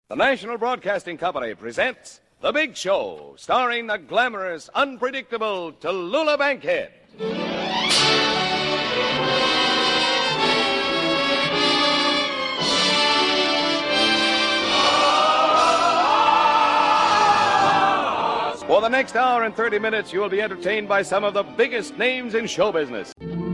The National Broadcasting Company presents The Big Show, starring the glamorous, unpredictable Tallulah Bankhead. For the next hour and 30 minutes, you will be entertained by some of the biggest names in show business.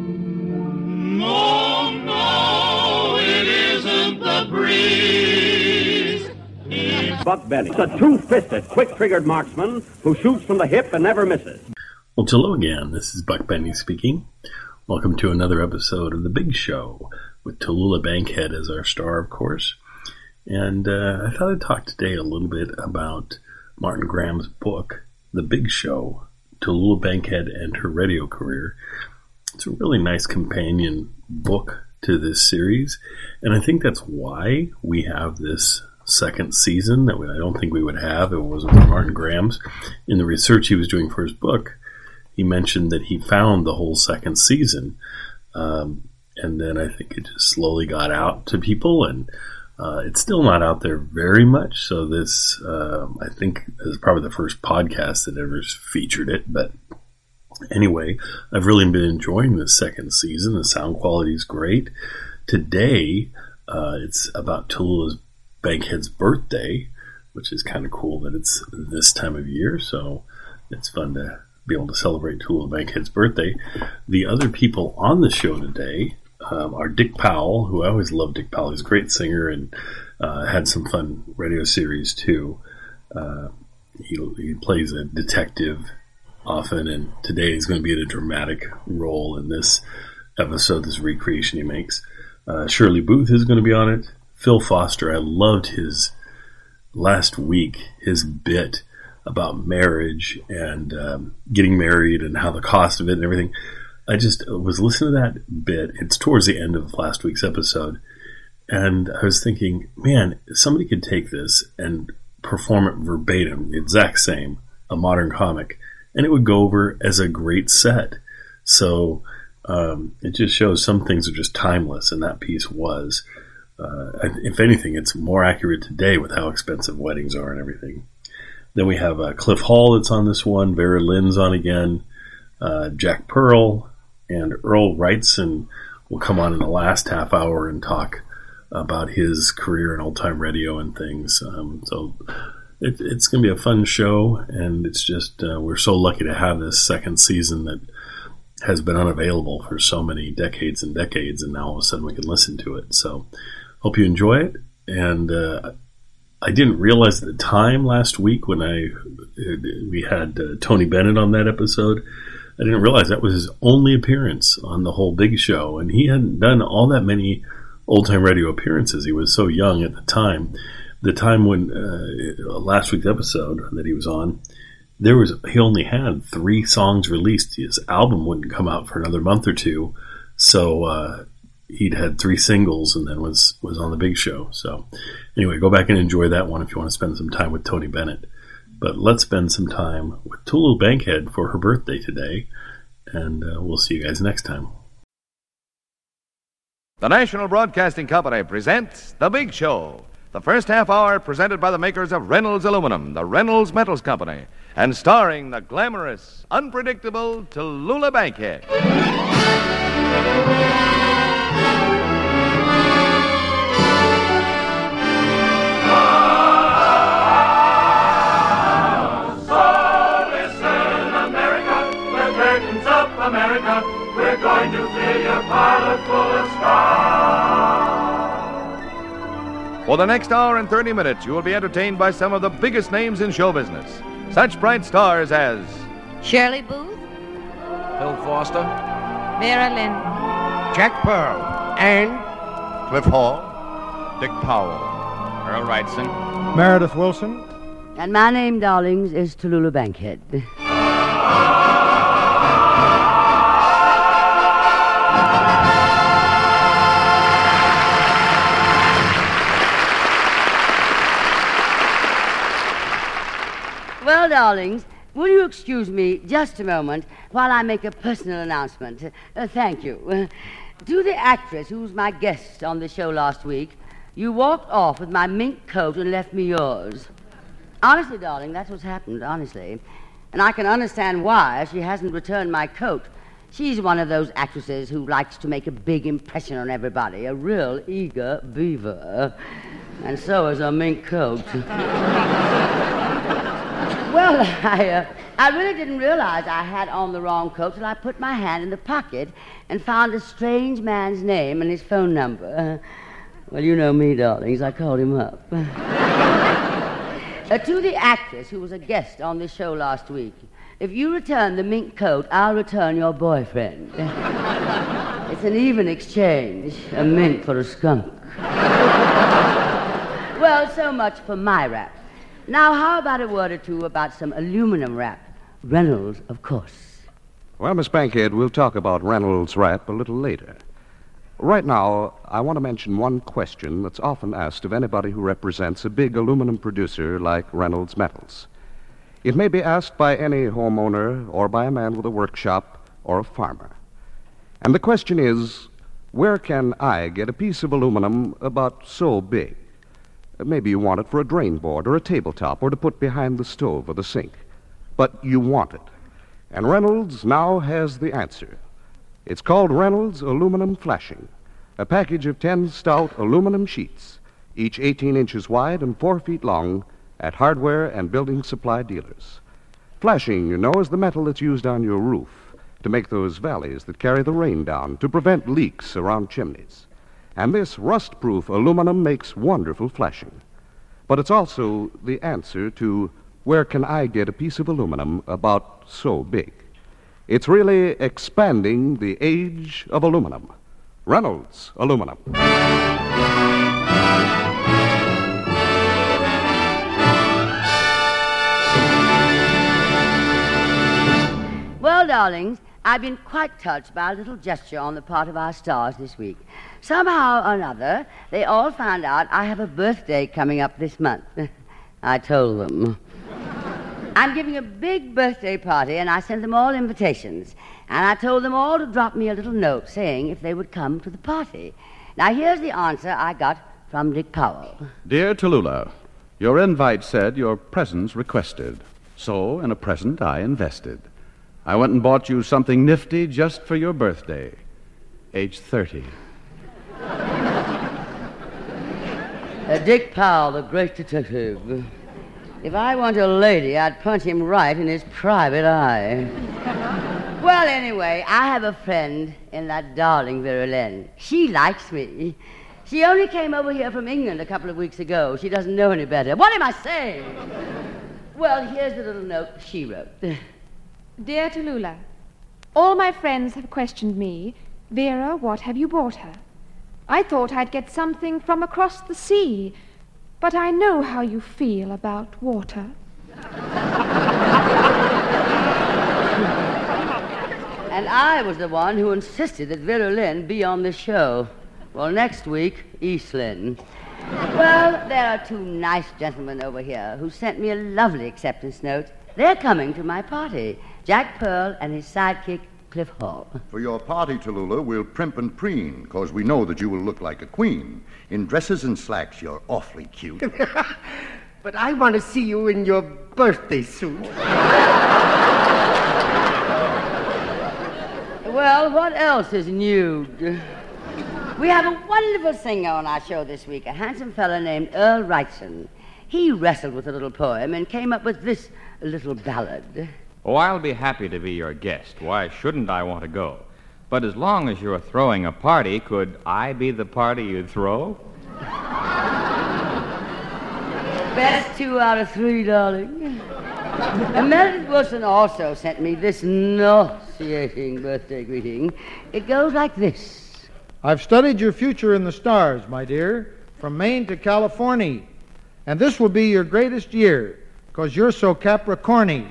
No, no, it isn't the breeze. Buck Benny, a two-fisted, quick-triggered marksman who shoots from the hip and never misses. Well, hello again. This is Buck Benny speaking. Welcome to another episode of The Big Show with Tallulah Bankhead as our star, of course. And I thought I'd talk today a little bit about Martin Graham's book, The Big Show, Tallulah Bankhead and Her Radio Career. It's a really nice companion book to this series, and I think that's why we have this second season that I don't think we would have if it wasn't for Martin Graham's. In the research he was doing for his book, he mentioned that he found the whole second season, and then I think it just slowly got out to people, and it's still not out there very much, so this, I think, is probably the first podcast that ever featured it, but anyway, I've really been enjoying this second season. The sound quality is great. Today, it's about Tallulah Bankhead's birthday, which is kind of cool that it's this time of year, so it's fun to be able to celebrate Tallulah Bankhead's birthday. The other people on the show today are Dick Powell, who I always loved Dick Powell. He's a great singer and had some fun radio series too. He plays a detective often, and today he's going to be in a dramatic role in this episode, this recreation he makes. Shirley Booth is going to be on it. Phil Foster, I loved his last week, his bit about marriage and getting married and how the cost of it and everything. I just was listening to that bit. It's towards the end of last week's episode, and I was thinking, man, somebody could take this and perform it verbatim, the exact same, a modern comic, and it would go over as a great set. So it just shows some things are just timeless, and that piece was. If anything, it's more accurate today with how expensive weddings are and everything. Then we have Cliff Hall that's on this one, Vera Lynn's on again, Jack Pearl, and Earl Wrightson will come on in the last half hour and talk about his career in old-time radio and things. So it's going to be a fun show, and it's just we're so lucky to have this second season that has been unavailable for so many decades and decades, and now all of a sudden we can listen to it. So hope you enjoy it. And I didn't realize at the time last week when we had Tony Bennett on that episode, I didn't realize that was his only appearance on the whole Big Show, and he hadn't done all that many old-time radio appearances. He was so young at the time. The time when last week's episode that he was on, he only had 3 songs released. His album wouldn't come out for another month or two, so he'd had 3 singles and then was on the Big Show. So anyway, go back and enjoy that one if you want to spend some time with Tony Bennett. But let's spend some time with Tallulah Bankhead for her birthday today, and we'll see you guys next time. The National Broadcasting Company presents The Big Show. The first half hour presented by the makers of Reynolds Aluminum, the Reynolds Metals Company, and starring the glamorous, unpredictable Tallulah Bankhead. America, we're going to fill your parlor full of stars. For the next hour and 30 minutes, you will be entertained by some of the biggest names in show business. Such bright stars as Shirley Booth, Phil Foster, Vera Lynn, Jack Pearl, and Cliff Hall, Dick Powell, Earl Wrightson, Meredith Wilson. And my name, darlings, is Tallulah Bankhead. Well, darlings, will you excuse me just a moment while I make a personal announcement? Thank you. To the actress who was my guest on the show last week, You walked off with my mink coat and left me yours. Honestly, darling, that's what's happened, honestly. And I can understand why she hasn't returned my coat. She's one of those actresses who likes to make a big impression on everybody, a real eager beaver. And so is a mink coat. Well, I really didn't realize I had on the wrong coat till I put my hand in the pocket and found a strange man's name and his phone number. Well, you know me, darlings. I called him up. To the actress who was a guest on this show last week, if you return the mink coat, I'll return your boyfriend. It's an even exchange, a mink for a skunk. Well, so much for my rap. Now, how about a word or two about some aluminum wrap? Reynolds, of course. Well, Miss Bankhead, we'll talk about Reynolds wrap a little later. Right now, I want to mention one question that's often asked of anybody who represents a big aluminum producer like Reynolds Metals. It may be asked by any homeowner or by a man with a workshop or a farmer. And the question is, where can I get a piece of aluminum about so big? Maybe you want it for a drain board or a tabletop or to put behind the stove or the sink. But you want it. And Reynolds now has the answer. It's called Reynolds Aluminum Flashing, a package of 10 stout aluminum sheets, each 18 inches wide and 4 feet long, at hardware and building supply dealers. Flashing, you know, is the metal that's used on your roof to make those valleys that carry the rain down, to prevent leaks around chimneys. And this rust-proof aluminum makes wonderful flashing. But it's also the answer to where can I get a piece of aluminum about so big? It's really expanding the age of aluminum. Reynolds Aluminum. Well, darlings, I've been quite touched by a little gesture on the part of our stars this week. Somehow or another, they all found out I have a birthday coming up this month. I told them. I'm giving a big birthday party, and I sent them all invitations. And I told them all to drop me a little note saying if they would come to the party. Now, here's the answer I got from Dick Powell. Dear Tallulah, your invite said your presents requested. So, in a present, I invested. I went and bought you something nifty just for your birthday. Age 30. Dick Powell, the great detective. If I want a lady, I'd punch him right in his private eye. Well, anyway, I have a friend in that darling Vera Lynn. She likes me. She only came over here from England a couple of weeks ago. She doesn't know any better. What am I saying? Well, here's the little note she wrote. Dear Tallulah, all my friends have questioned me, Vera, what have you bought her? I thought I'd get something from across the sea, but I know how you feel about water. And I was the one who insisted that Vera Lynn be on this show. Well, next week, East Lynn. Well, there are two nice gentlemen over here who sent me a lovely acceptance note. They're coming to my party. Jack Pearl and his sidekick, Cliff Hall. For your party, Tallulah, we'll primp and preen, because we know that you will look like a queen. In dresses and slacks, you're awfully cute. But I want to see you in your birthday suit. Well, what else is nude? We have a wonderful singer on our show this week, a handsome fellow named Earl Wrightson. He wrestled with a little poem and came up with this little ballad. Oh, I'll be happy to be your guest. Why shouldn't I want to go? But as long as you're throwing a party, could I be the party you throw? Best 2 out of 3, darling. And Meredith Wilson also sent me this nauseating birthday greeting. It goes like this. I've studied your future in the stars, my dear, from Maine to California. And this will be your greatest year, because you're so Capricorny.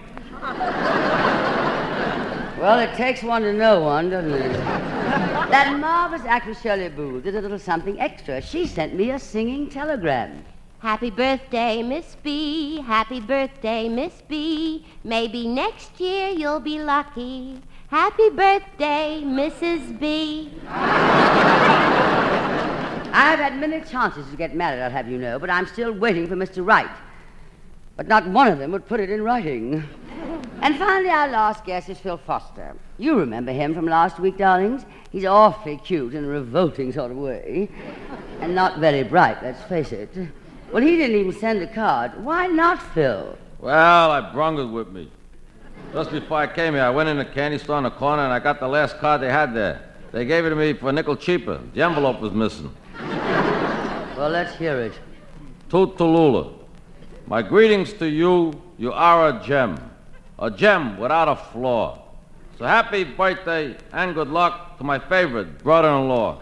Well, it takes one to know one, doesn't it? That marvelous actress Shirley Booth did a little something extra. She sent me a singing telegram. Happy birthday, Miss B. Happy birthday, Miss B. Maybe next year you'll be lucky. Happy birthday, Mrs. B. I've had many chances to get married, I'll have you know, but I'm still waiting for Mr. Right. But not one of them would put it in writing. And finally, our last guest is Phil Foster. You remember him from last week, darlings. He's awfully cute in a revolting sort of way. And not very bright, let's face it. Well, he didn't even send a card. Why not, Phil? Well, I brung it with me. Just before I came here, I went in the candy store in the corner and I got the last card they had there. They gave it to me for a nickel cheaper. The envelope was missing. Well, let's hear it. To Tallulah. My greetings to you. You are a gem without a flaw. So happy birthday and good luck to my favorite brother-in-law.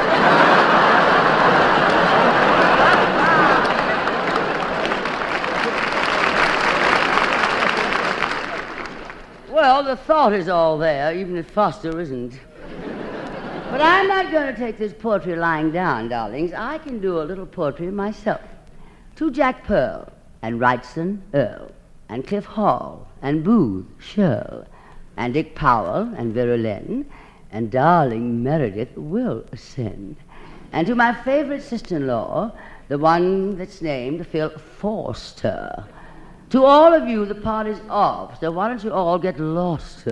Well, the thought is all there, even if Foster isn't. But I'm not going to take this poetry lying down, darlings. I can do a little poetry myself. To Jack Pearl and Wrightson Earl and Cliff Hall and Booth Shirl and Dick Powell and Vera Lynn and darling Meredith Wilson. And to my favorite sister-in-law, the one that's named Phil Forster. To all of you, the party's off, so why don't you all get lost,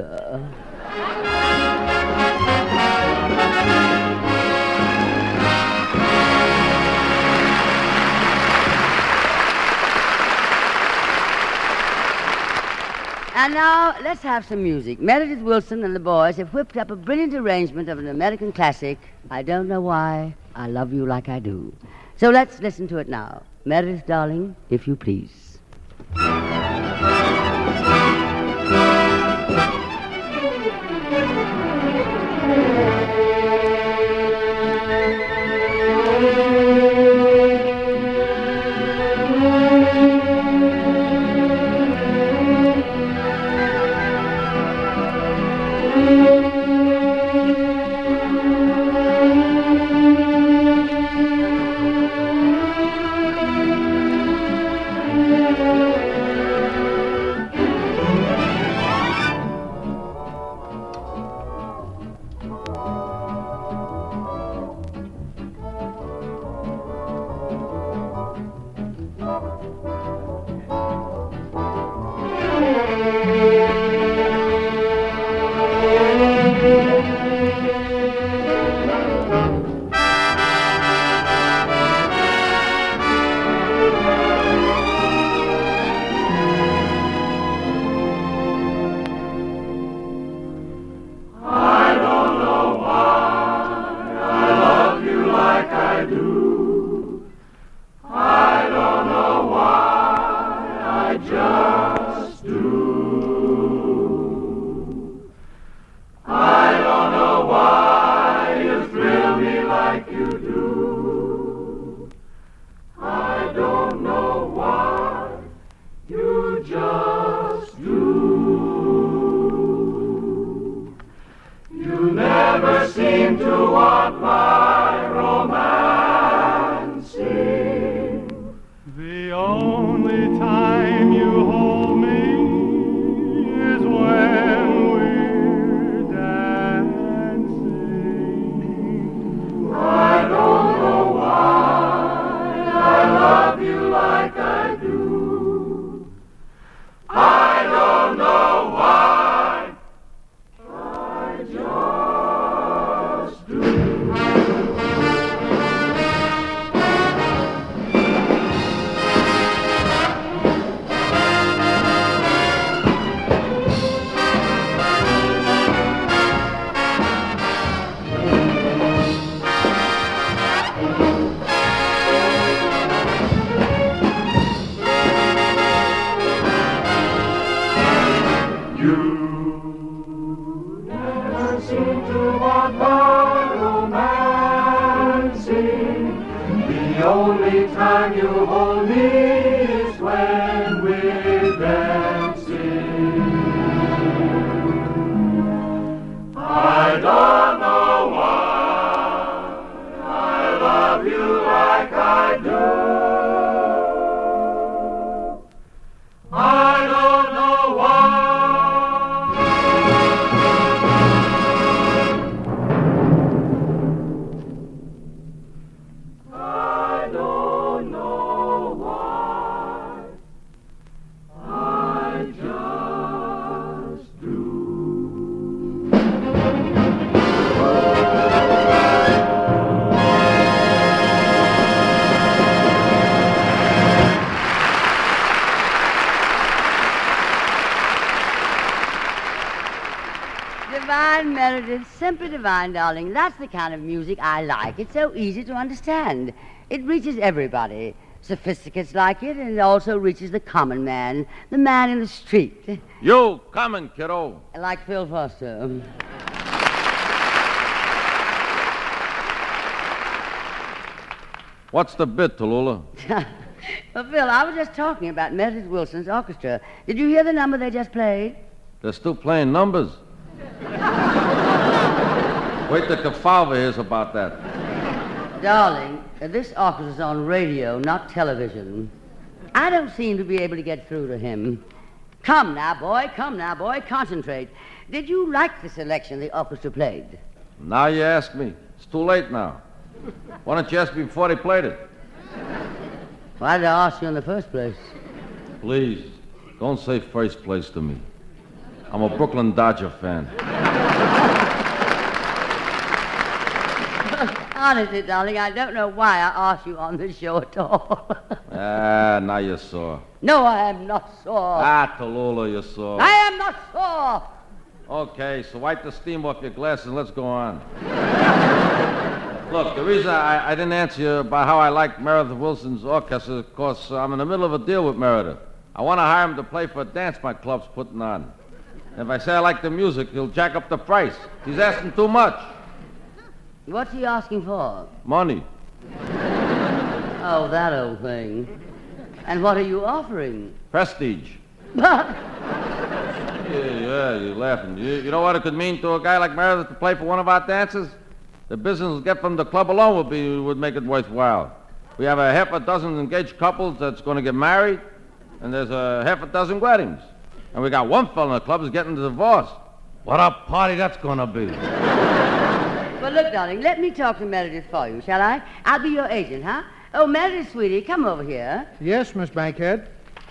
And now, let's have some music. Meredith Wilson and the boys have whipped up a brilliant arrangement of an American classic, I Don't Know Why I Love You Like I Do. So let's listen to it now. Meredith, darling, if you please. And Meredith, simply divine, darling. That's the kind of music I like. It's so easy to understand. It reaches everybody. Sophisticates like it, and it also reaches the common man, the man in the street. You coming, kiddo? Like Phil Foster. What's the bit, Tallulah? Well, Phil, I was just talking about Meredith Wilson's orchestra. Did you hear the number they just played? They're still playing numbers. Wait till Kefauver hears about that. Darling, this orchestra's on radio, not television. I don't seem to be able to get through to him. Come now, boy, concentrate. Did you like the selection the orchestra played? Now you ask me. It's too late now. Why don't you ask me before they played it? Why did I ask you in the first place? Please, don't say first place to me. I'm a Brooklyn Dodger fan. Honestly, darling, I don't know why I asked you on the show at all. Now you're sore. No, I am not sore. Tallulah, you're sore. I am not sore. Okay, so wipe the steam off your glasses and let's go on. Look, the reason I didn't answer you about how I like Meredith Wilson's orchestra is because I'm in the middle of a deal with Meredith. I want to hire him to play for a dance my club's putting on. If I say I like the music, he'll jack up the price. He's asking too much. What's he asking for? Money. Oh, that old thing. And what are you offering? Prestige. Yeah, you're laughing. You know what it could mean to a guy like Meredith to play for one of our dances? The business we'll get from the club alone would make it worthwhile. We have a half a dozen engaged couples that's going to get married, and there's a half a dozen weddings. And we got one fellow in the club who's getting divorced. What a party that's going to be. Well, look, darling, let me talk to Meredith for you, shall I? I'll be your agent, huh? Oh, Meredith, sweetie, come over here. Yes, Miss Bankhead.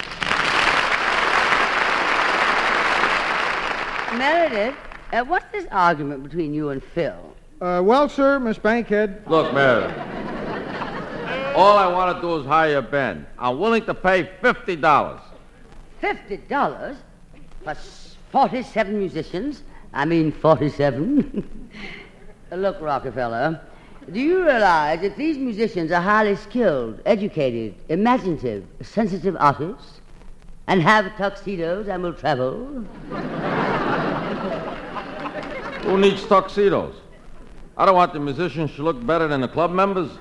Meredith, what's this argument between you and Phil? Well, sir, Miss Bankhead. Look, Meredith, all I want to do is hire a band. I'm willing to pay $50. $50? For 47 musicians? I mean 47. Look, Rockefeller, do you realize that these musicians are highly skilled, educated, imaginative, sensitive artists, and have tuxedos and will travel? Who needs tuxedos? I don't want the musicians to look better than the club members.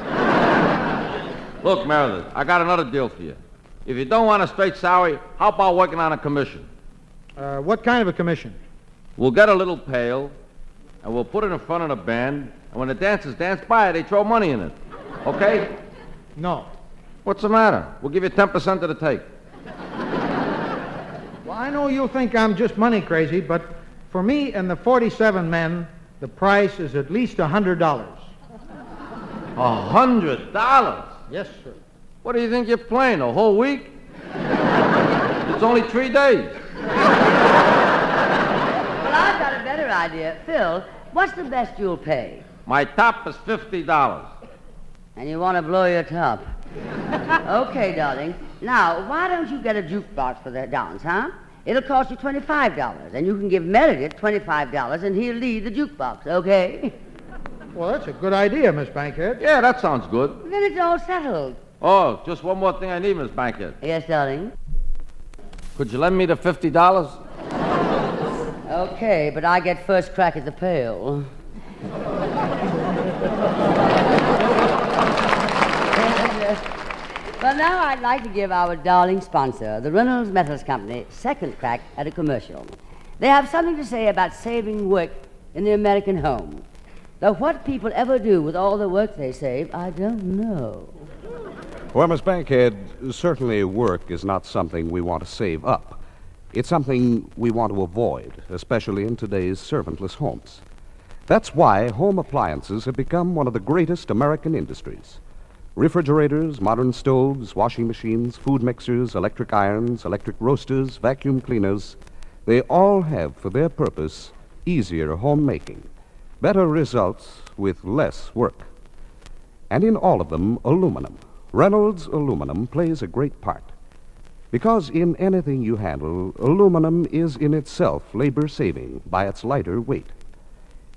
Look, Meredith, I got another deal for you. If you don't want a straight salary, how about working on a commission? What kind of a commission? We'll get a little pail, and we'll put it in front of the band, and when the dancers dance by, they throw money in it. Okay? No. What's the matter? We'll give you 10% of the take. Well, I know you'll think I'm just money crazy, but for me and the 47 men, the price is at least $100. $100? Yes, sir. What do you think you're playing, a whole week? It's only 3 days. Well, I've got a better idea. Phil, what's the best you'll pay? My top is $50. And you want to blow your top? Okay, darling. Now, why don't you get a jukebox for that dance, huh? It'll cost you $25, and you can give Meredith $25, and he'll lead the jukebox, okay? Well, that's a good idea, Miss Bankhead. Yeah, that sounds good. Then it's all settled. Oh, just one more thing I need, Miss Bankhead. Yes, darling? Could you lend me the $50? Okay, but I get first crack at the pail. Well, now I'd like to give our darling sponsor, the Reynolds Metals Company, second crack at a commercial. They have something to say about saving work in the American home. Though what people ever do with all the work they save, I don't know. Well, Miss Bankhead, certainly work is not something we want to save up. It's something we want to avoid, especially in today's servantless homes. That's why home appliances have become one of the greatest American industries. Refrigerators, modern stoves, washing machines, food mixers, electric irons, electric roasters, vacuum cleaners, they all have for their purpose easier homemaking, better results with less work. And in all of them, aluminum. Reynolds aluminum plays a great part. Because in anything you handle, aluminum is in itself labor-saving by its lighter weight.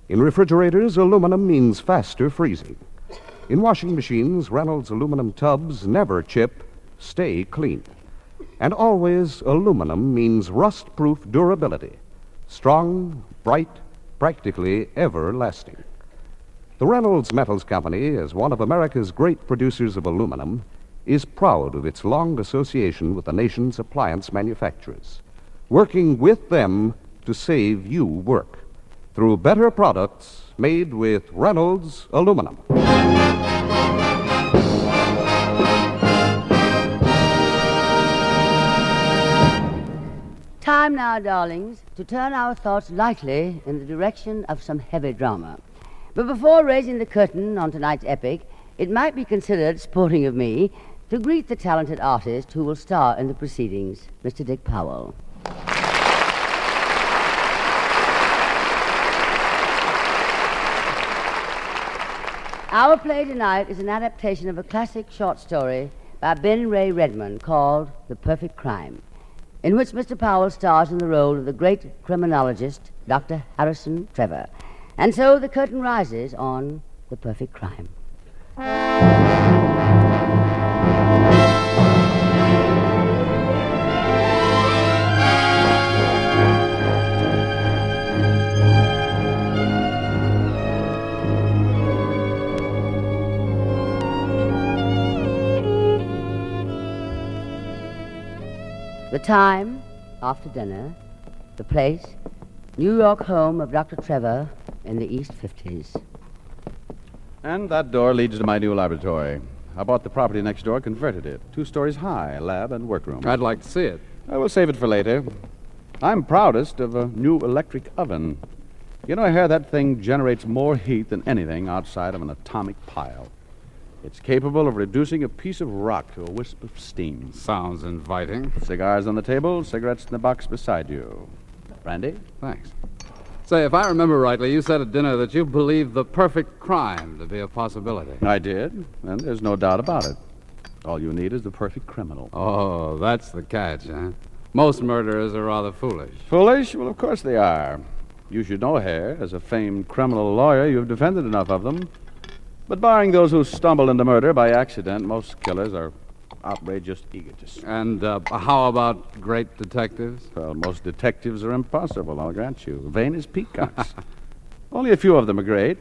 In refrigerators, aluminum means faster freezing. In washing machines, Reynolds aluminum tubs never chip, stay clean. And always, aluminum means rust-proof durability. Strong, bright, practically everlasting. The Reynolds Metals Company, as one of America's great producers of aluminum, is proud of its long association with the nation's appliance manufacturers, working with them to save you work through better products made with Reynolds aluminum. Time now, darlings, to turn our thoughts lightly in the direction of some heavy drama. But before raising the curtain on tonight's epic, it might be considered sporting of me to greet the talented artist who will star in the proceedings, Mr. Dick Powell. Our play tonight is an adaptation of a classic short story by Ben Ray Redmond called The Perfect Crime, in which Mr. Powell stars in the role of the great criminologist, Dr. Harrison Trevor. And so the curtain rises on The Perfect Crime. The time, after dinner. The place, New York home of Dr. Trevor in the East 50s. And that door leads to my new laboratory. I bought the property next door, converted it. 2 stories high, lab and workroom. I'd like to see it. I will save it for later. I'm proudest of a new electric oven. You know, I hear that thing generates more heat than anything outside of an atomic pile. It's capable of reducing a piece of rock to a wisp of steam. Sounds inviting. Cigars on the table, cigarettes in the box beside you. Brandy? Thanks. Say, if I remember rightly, you said at dinner that you believed the perfect crime to be a possibility. I did, and there's no doubt about it. All you need is the perfect criminal. Oh, that's the catch, huh? Most murderers are rather foolish. Foolish? Well, of course they are. You should know, Hare, as a famed criminal lawyer, you've defended enough of them. But barring those who stumble into murder by accident, most killers are outrageous egotists. And how about great detectives? Well, most detectives are impossible, I'll grant you. Vain as peacocks. Only a few of them are great.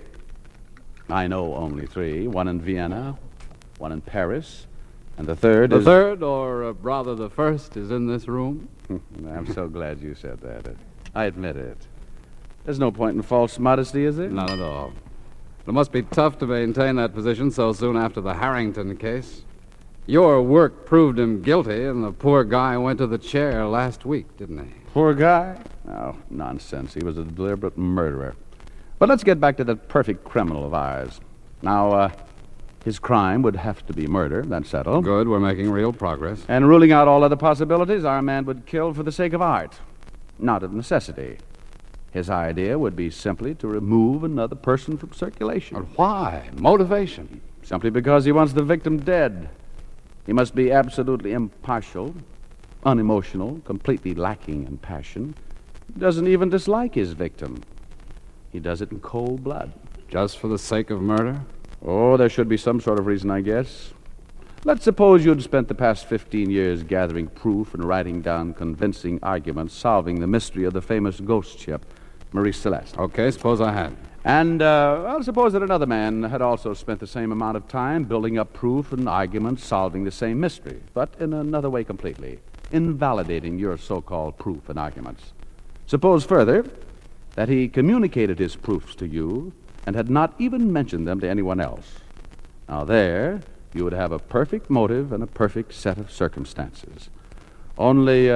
I know only 3. One in Vienna, one in Paris, and the third The is... third, or rather the first, is in this room? I'm so glad you said that. I admit it. There's no point in false modesty, is there? None at all. It must be tough to maintain that position so soon after the Harrington case. Your work proved him guilty, and the poor guy went to the chair last week, didn't he? Poor guy? Oh, nonsense. He was a deliberate murderer. But let's get back to that perfect criminal of ours. Now, his crime would have to be murder. That's settled. Good. We're making real progress. And ruling out all other possibilities, our man would kill for the sake of art, not of necessity. His idea would be simply to remove another person from circulation. But why? Motivation. Simply because he wants the victim dead. He must be absolutely impartial, unemotional, completely lacking in passion. He doesn't even dislike his victim. He does it in cold blood. Just for the sake of murder? Oh, there should be some sort of reason, I guess. Let's suppose you'd spent the past 15 years gathering proof and writing down convincing arguments, solving the mystery of the famous ghost ship, Marie Celeste. Okay, suppose I had. And, I'll suppose that another man had also spent the same amount of time building up proof and arguments, solving the same mystery, but in another way completely, invalidating your so-called proof and arguments. Suppose further that he communicated his proofs to you and had not even mentioned them to anyone else. Now there, you would have a perfect motive and a perfect set of circumstances. Only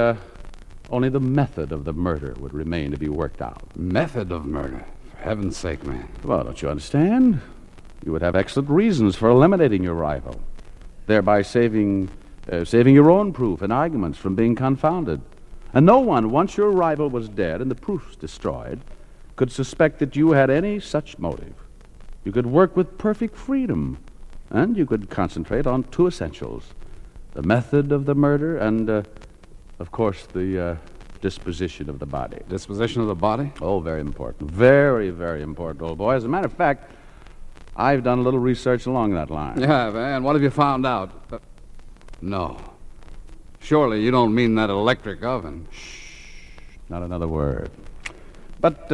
the method of the murder would remain to be worked out. Method of murder? For heaven's sake, man. Well, don't you understand? You would have excellent reasons for eliminating your rival, thereby saving your own proof and arguments from being confounded. And no one, once your rival was dead and the proofs destroyed, could suspect that you had any such motive. You could work with perfect freedom, and you could concentrate on 2 essentials: the method of the murder and, of course, the disposition of the body. Disposition of the body? Oh, very important. Very, very important, old boy. As a matter of fact, I've done a little research along that line. Yeah, and what have you found out? No. Surely you don't mean that electric oven. Not another word. But,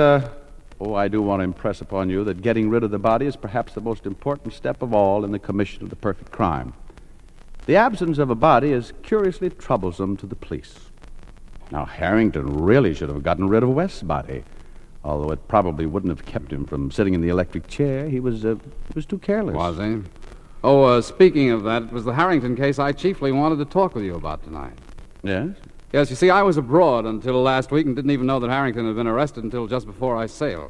I do want to impress upon you that getting rid of the body is perhaps the most important step of all in the commission of the perfect crime. The absence of a body is curiously troublesome to the police. Now, Harrington really should have gotten rid of West's body, although it probably wouldn't have kept him from sitting in the electric chair. He was too careless. Was he? Oh, speaking of that, it was the Harrington case I chiefly wanted to talk with you about tonight. Yes? Yes, you see, I was abroad until last week and didn't even know that Harrington had been arrested until just before I sailed.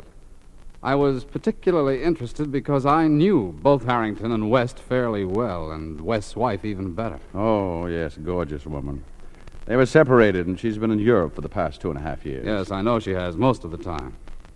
I was particularly interested because I knew both Harrington and West fairly well, and West's wife even better. Oh, yes, gorgeous woman. They were separated, and she's been in Europe for the past 2.5 years. Yes, I know she has, most of the time.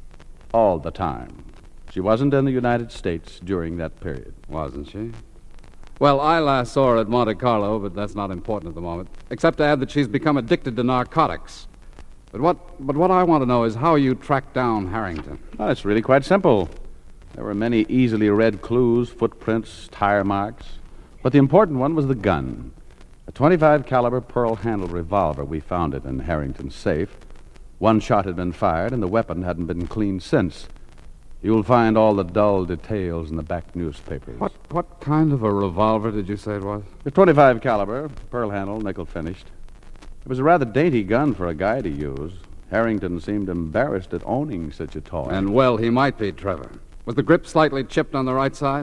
All the time. She wasn't in the United States during that period. Wasn't she? Well, I last saw her at Monte Carlo, but that's not important at the moment, except to add that she's become addicted to narcotics. But what I want to know is how you tracked down Harrington. Well, it's really quite simple. There were many easily read clues, footprints, tire marks. But the important one was the gun. A .25 caliber pearl-handle revolver. We found it in Harrington's safe. One shot had been fired, and the weapon hadn't been cleaned since. You'll find all the dull details in the back newspapers. What kind of a revolver did you say it was? A .25 caliber, pearl-handle, nickel-finished. It was a rather dainty gun for a guy to use. Harrington seemed embarrassed at owning such a toy. And well, he might be, Trevor. Was the grip slightly chipped on the right side?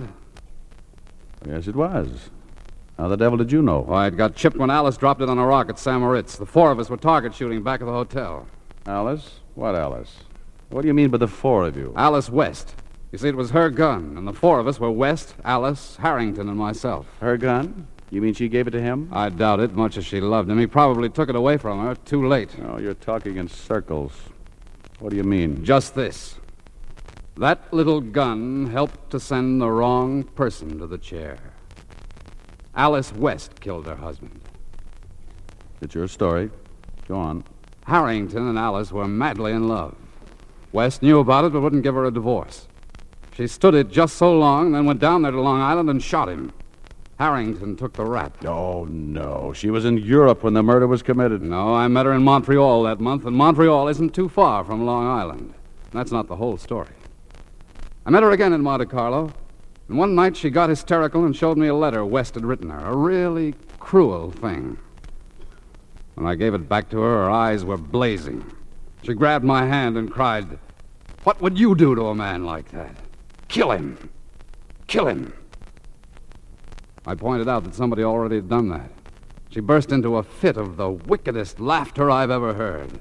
Yes, it was. How the devil did you know? Why, it got chipped when Alice dropped it on a rock at St. Moritz. The four of us were target shooting back of the hotel. Alice? What Alice? What do you mean by the four of you? Alice West. You see, it was her gun, and the four of us were West, Alice, Harrington, and myself. Her gun? You mean she gave it to him? I doubt it, much as she loved him. He probably took it away from her too late. Oh, you're talking in circles. What do you mean? Just this. That little gun helped to send the wrong person to the chair. Alice West killed her husband. It's your story. Go on. Harrington and Alice were madly in love. West knew about it but wouldn't give her a divorce. She stood it just so long, then went down there to Long Island and shot him. Harrington took the rap. Oh, no. She was in Europe when the murder was committed. No, I met her in Montreal that month, and Montreal isn't too far from Long Island. That's not the whole story. I met her again in Monte Carlo, and one night she got hysterical and showed me a letter West had written her, a really cruel thing. When I gave it back to her eyes were blazing. She grabbed my hand and cried, "What would you do to a man like that? Kill him! Kill him!" I pointed out that somebody already had done that. She burst into a fit of the wickedest laughter I've ever heard.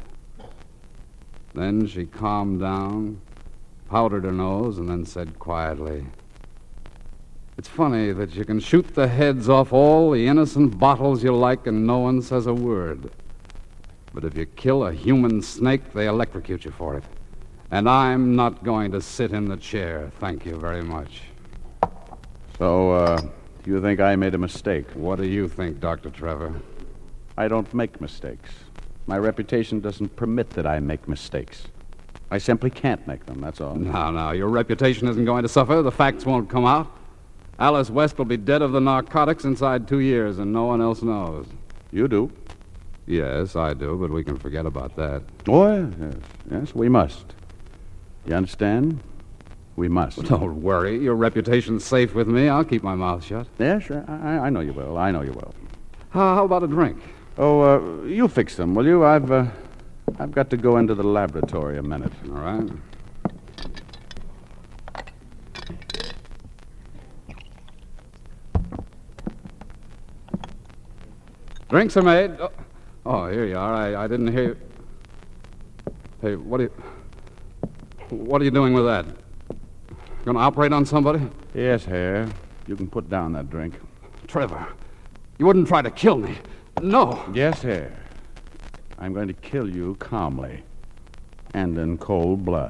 Then she calmed down, powdered her nose, and then said quietly, "It's funny that you can shoot the heads off all the innocent bottles you like and no one says a word. But if you kill a human snake, they electrocute you for it. And I'm not going to sit in the chair, thank you very much." So, you think I made a mistake? What do you think, Dr. Trevor? I don't make mistakes. My reputation doesn't permit that I make mistakes. I simply can't make them, that's all. No, your reputation isn't going to suffer. The facts won't come out. Alice West will be dead of the narcotics inside 2 years, and no one else knows. You do? Yes, I do, but we can forget about that. Oh, yes, we must. You understand? We must. Well, don't worry. Your reputation's safe with me. I'll keep my mouth shut. Yeah, sure. I know you will. I know you will. How about a drink? Oh, you fix them, will you? I've got to go into the laboratory a minute. All right. Drinks are made. Oh, here you are. I didn't hear you. Hey, what are you doing with that? Going to operate on somebody? Yes, Hare. You can put down that drink. Trevor, you wouldn't try to kill me. No. Yes, Hare. I'm going to kill you calmly and in cold blood.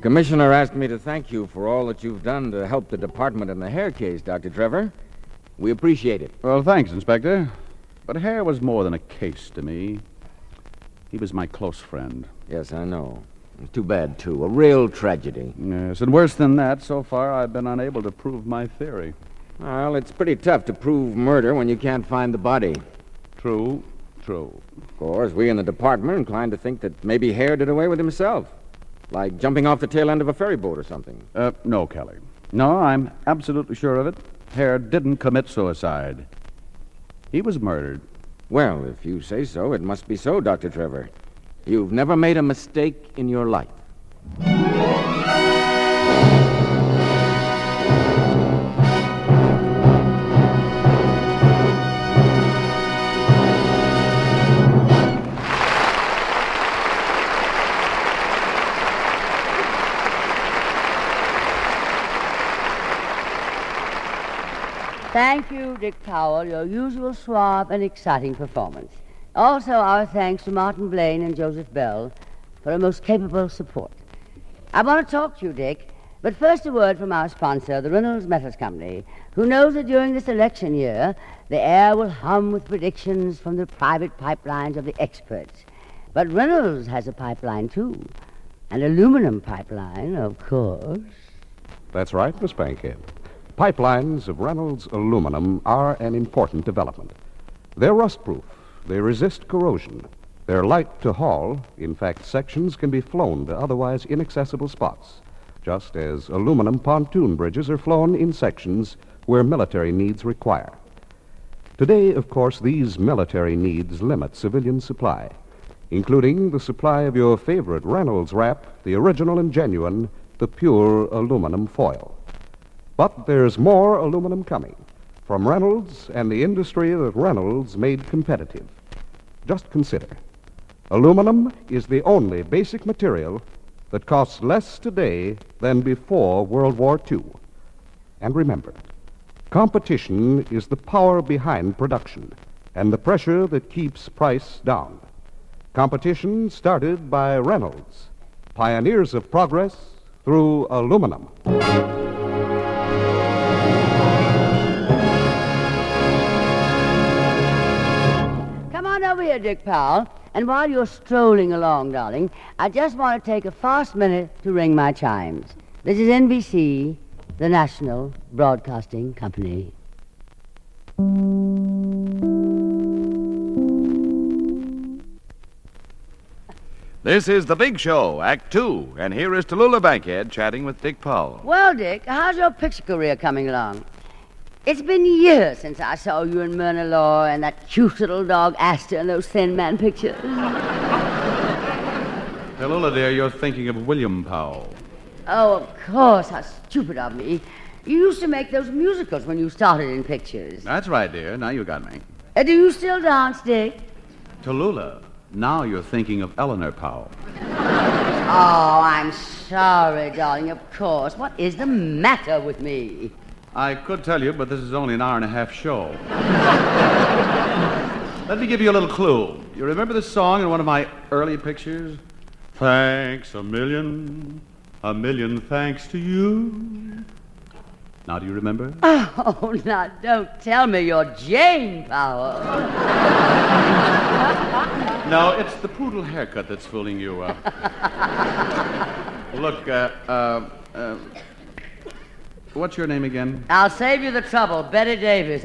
commissioner asked me to thank you for all that you've done to help the department in the Hare case, Dr. Trevor. We appreciate it. Well, thanks, Inspector. But Hare was more than a case to me. He was my close friend. Yes, I know. Too bad, too. A real tragedy. Yes, and worse than that, so far I've been unable to prove my theory. Well, it's pretty tough to prove murder when you can't find the body. True. Of course, we in the department are inclined to think that maybe Hare did away with himself. Like jumping off the tail end of a ferry boat or something. No, Kelly. No, I'm absolutely sure of it. Hare didn't commit suicide. He was murdered. Well, if you say so, it must be so, Dr. Trevor. You've never made a mistake in your life. Thank you, Dick Powell, your usual suave and exciting performance. Also, our thanks to Martin Blaine and Joseph Bell for a most capable support. I want to talk to you, Dick, but first a word from our sponsor, the Reynolds Metals Company, who knows that during this election year, the air will hum with predictions from the private pipelines of the experts. But Reynolds has a pipeline, too. An aluminum pipeline, of course. That's right, Miss Bankhead. Pipelines of Reynolds aluminum are an important development. They're rust-proof. They resist corrosion. They're light to haul. In fact, sections can be flown to otherwise inaccessible spots, just as aluminum pontoon bridges are flown in sections where military needs require. Today, of course, these military needs limit civilian supply, including the supply of your favorite Reynolds wrap, the original and genuine, the pure aluminum foil. But there's more aluminum coming from Reynolds and the industry that Reynolds made competitive. Just consider. Aluminum is the only basic material that costs less today than before World War II. And remember, competition is the power behind production and the pressure that keeps price down. Competition started by Reynolds, pioneers of progress through aluminum. Over here, Dick Powell, and while you're strolling along, darling, I just want to take a fast minute to ring my chimes. This is NBC, the National Broadcasting Company. This is The Big Show, Act Two, and here is Tallulah Bankhead chatting with Dick Powell. Well, Dick, how's your picture career coming along? It's been years since I saw you and Myrna Loy and that cute little dog Astor in those Thin Man pictures. Tallulah, dear, you're thinking of William Powell. Oh, of course. How stupid of me. You used to make those musicals when you started in pictures. That's right, dear. Now you got me. Do you still dance, Dick? Tallulah, now you're thinking of Eleanor Powell. Oh, I'm sorry, darling, of course. What is the matter with me? I could tell you, but this is only an hour-and-a-half show. Let me give you a little clue. You remember this song in one of my early pictures? Thanks a million thanks to you. Now, do you remember? Oh, now, don't tell me you're Jane Powell. No, it's the poodle haircut that's fooling you. Look, what's your name again? I'll save you the trouble. Betty Davis.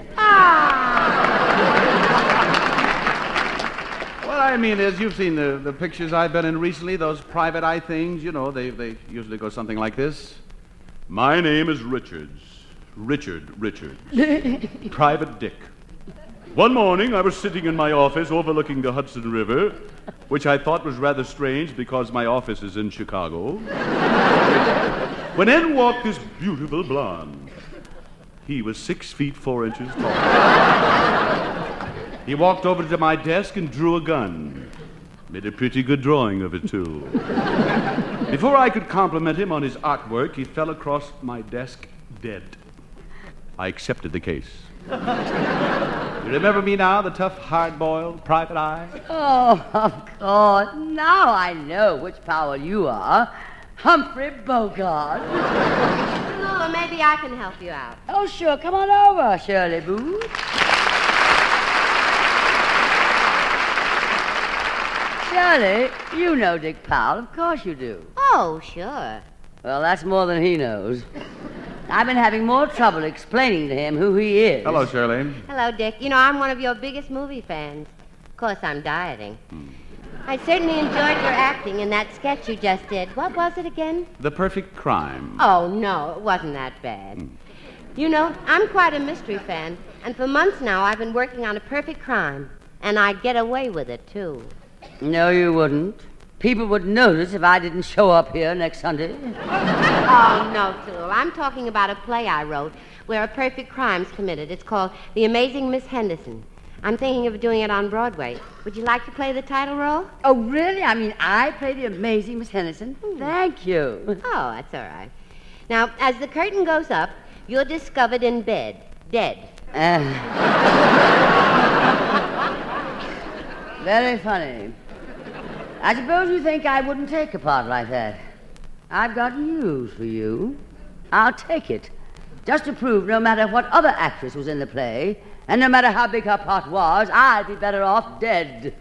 What I mean is, you've seen the pictures I've been in recently, those private eye things. You know, they usually go something like this. My name is Richards. Richards. Private Dick. One morning, I was sitting in my office overlooking the Hudson River, which I thought was rather strange because my office is in Chicago. When in walked this beautiful blonde. He was 6 feet 4 inches tall. He walked over to my desk and drew a gun. Made a pretty good drawing of it, too. Before I could compliment him on his artwork, he fell across my desk dead. I accepted the case. You remember me now, the tough, hard-boiled private eye? Oh, of course. Now I know which Powell you are. Humphrey Bogart. Lula, maybe I can help you out. Oh, sure. Come on over, Shirley Booth. Shirley, you know Dick Powell. Of course you do. Oh, sure. Well, that's more than he knows. I've been having more trouble explaining to him who he is. Hello, Shirley. Hello, Dick. You know, I'm one of your biggest movie fans. Of course, I'm dieting. I certainly enjoyed your acting in that sketch you just did. What was it again? The Perfect Crime. Oh, no, it wasn't that bad. You know, I'm quite a mystery fan, and for months now I've been working on a perfect crime, and I'd get away with it, too. No, you wouldn't. People would notice if I didn't show up here next Sunday. Oh, no, Tulu. I'm talking about a play I wrote where a perfect crime's committed. It's called The Amazing Miss Henderson. I'm thinking of doing it on Broadway. Would you like to play the title role? Oh, really? I mean, I play the amazing Miss Henderson? Thank you. Oh, that's all right. Now, as the curtain goes up, you're discovered in bed, dead. Very funny. I suppose you think I wouldn't take a part like that. I've got news for you. I'll take it. Just to prove no matter what other actress was in the play, and no matter how big her part was, I'd be better off dead.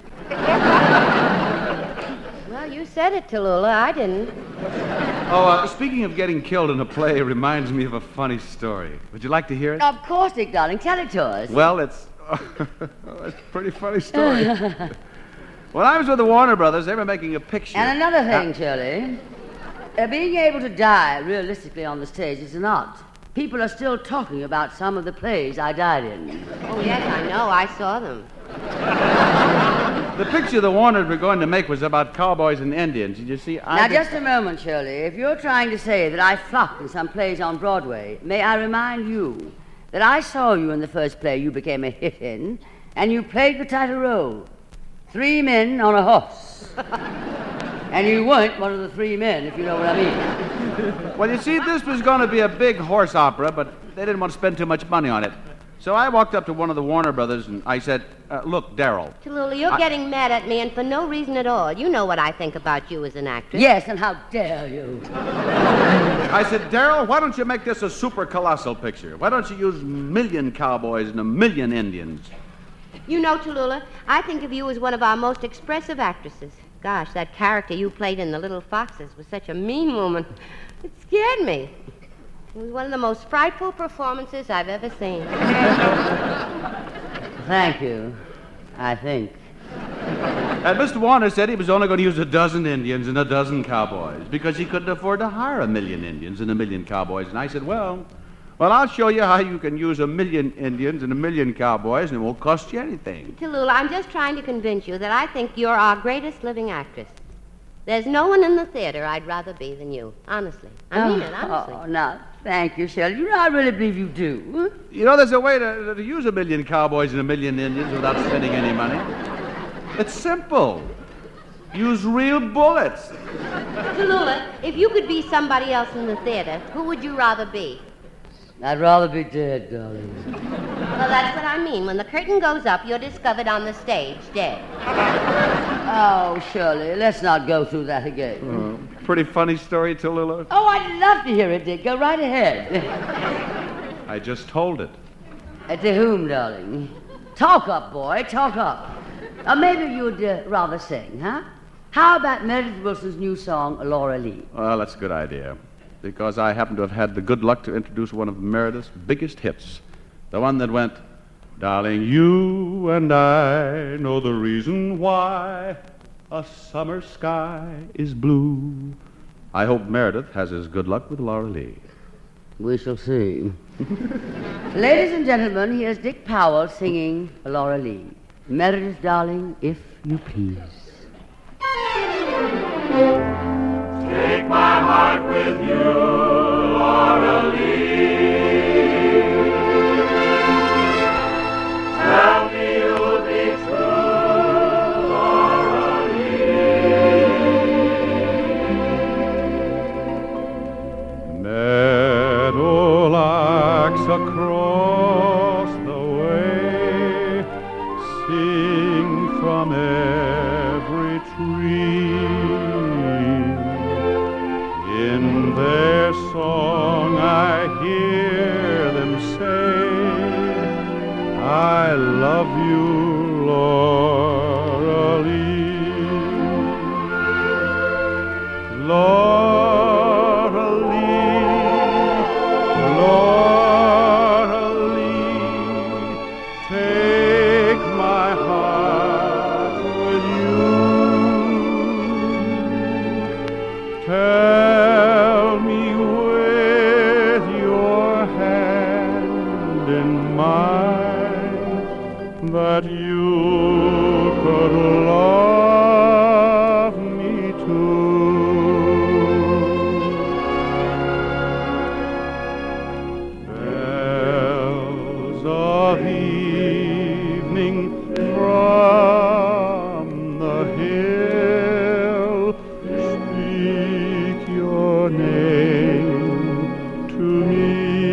Well, you said it, Tallulah. I didn't. Oh, speaking of getting killed in a play, it reminds me of a funny story. Would you like to hear it? Of course, Dick, darling. Tell it to us. Well, it's a pretty funny story. When I was with the Warner Brothers, they were making a picture. And another thing, Shirley. Being able to die realistically on the stage is an art. People are still talking about some of the plays I died in. Oh, yes, I know. I saw them. The picture the Warners were going to make was about cowboys and Indians. Did you see? Now, just a moment, Shirley. If you're trying to say that I flopped in some plays on Broadway, may I remind you that I saw you in the first play you became a hit in, and you played the title role. 3 men on a horse. And you weren't one of the 3 men, if you know what I mean. Well, you see, this was going to be a big horse opera, but they didn't want to spend too much money on it. So I walked up to one of the Warner Brothers and I said, look, Darryl. Tallulah, you're getting mad at me, and for no reason at all. You know what I think about you as an actress. Yes, and how dare you? I said, Darryl, why don't you make this a super colossal picture? Why don't you use 1,000,000 cowboys and 1,000,000 Indians? You know, Tallulah, I think of you as one of our most expressive actresses. Gosh, that character you played in The Little Foxes was such a mean woman. It scared me. It was one of the most frightful performances I've ever seen. Thank you, I think. And Mr. Warner said he was only going to use 12 Indians and 12 cowboys because he couldn't afford to hire 1,000,000 Indians and 1,000,000 cowboys. And I said, well, I'll show you how you can use 1,000,000 Indians and 1,000,000 cowboys, and it won't cost you anything. Tallulah, I'm just trying to convince you that I think you're our greatest living actress. There's no one in the theater I'd rather be than you. Honestly. I mean it, honestly. Oh, now, thank you, Shirley. You know, I really believe you do. You know, there's a way to use 1,000,000 cowboys and 1,000,000 Indians without spending any money. It's simple. Use real bullets. Tallulah, if you could be somebody else in the theater, who would you rather be? I'd rather be dead, darling. Well, that's what I mean. When the curtain goes up, you're discovered on the stage, dead. Oh, Shirley, let's not go through that again. Pretty funny story, Tallulah. Oh, I'd love to hear it, Dick. Go right ahead. I just told it. To whom, darling? Talk up, boy, talk up. Or maybe you'd rather sing, huh? How about Meredith Wilson's new song, Laura Lee? Well, that's a good idea. Because I happen to have had the good luck to introduce one of Meredith's biggest hits. The one that went, darling, you and I know the reason why a summer sky is blue. I hope Meredith has as good luck with Laura Lee. We shall see. Ladies and gentlemen, here's Dick Powell singing Laura Lee. Meredith, darling, if you please. Take my heart with you, Laura Lee. Tell me you'll be true, Laura Lee. Meadowlarks across the way sing from every tree. song I hear them say, I love you, Laura Lee. Laura Lee, Laura Lee, take my heart with you. Tell me with your hand in mine that you could love me too. Bells of evening from the hill, speak your name to me.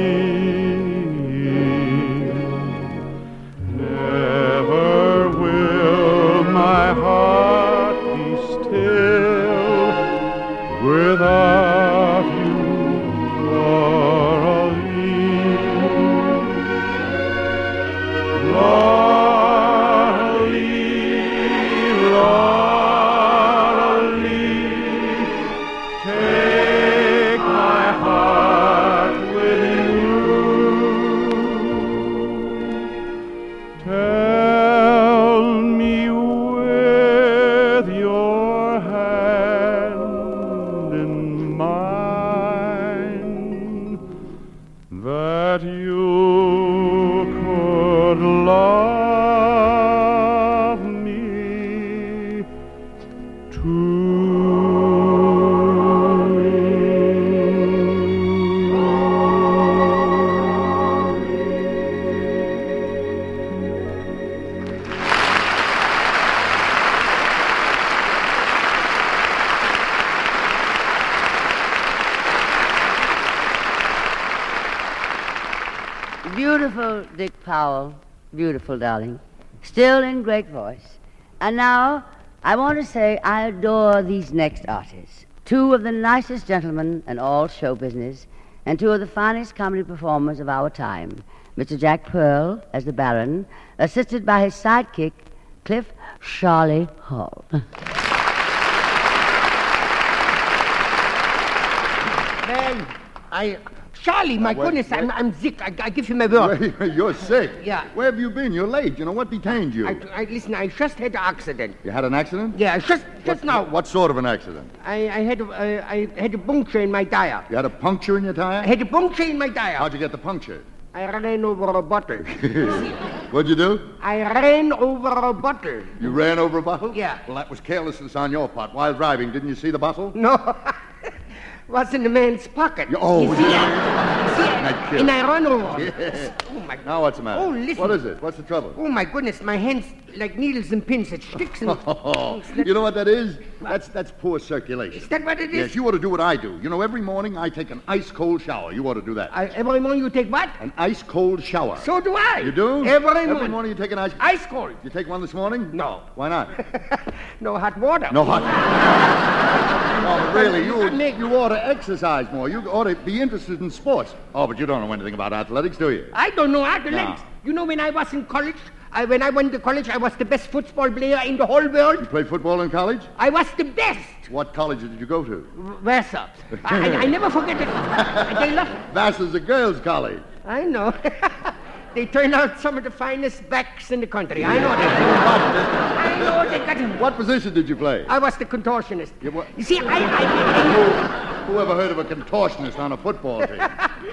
Never will my heart be still without you, Laura Lee. Laura Lee, Laura Lee, take my heart with you. Tell me with your hand in mine that you could love me Beautiful Dick Powell. Beautiful, darling. Still in great voice. And now, I want to say I adore these next artists. Two of the nicest gentlemen in all show business, and two of the finest comedy performers of our time. Mr. Jack Pearl as the Baron, assisted by his sidekick, Cliff Charlie Hall. Well, Charlie, my goodness, I'm sick. I give you my word. You're sick? Yeah. Where have you been? You're late. You know, what detained you? Listen, I just had an accident. You had an accident? Yeah, just now. What sort of an accident? I had a puncture in my tire. You had a puncture in your tire? I had a puncture in my tire. How'd you get the puncture? I ran over a bottle. What'd you do? I ran over a bottle. You ran over a bottle? Yeah. Well, that was carelessness on your part. While driving, didn't you see the bottle? No. Was in the man's pocket. Oh, yeah. And I run over. Yeah. Oh, my. Now what's the matter? Oh, listen. What is it? What's the trouble? Oh, my goodness, my hands like needles and pins. It sticks and... You know what that is? That's poor circulation. Is that what it is? Yes, you ought to do what I do. You know, every morning I take an ice-cold shower. You ought to do that. Every morning you take what? An ice-cold shower. So do I. You do? Every morning you take an ice cold. You take one this morning? No. Why not? No hot water. No hot No, but really, you ought to exercise more. You ought to be interested in sports. Oh, but you don't know anything about athletics, do you? I don't know athletics. No. You know, when I was in college, when I went to college, I was the best football player in the whole world. You played football in college? I was the best. What college did you go to? Vassar. I never forget it. They love it. Vassar's a girls' college. I know. They turn out some of the finest backs in the country. I know that. I know they got him. What position did you play? I was the contortionist. You see, Who ever heard of a contortionist on a football team?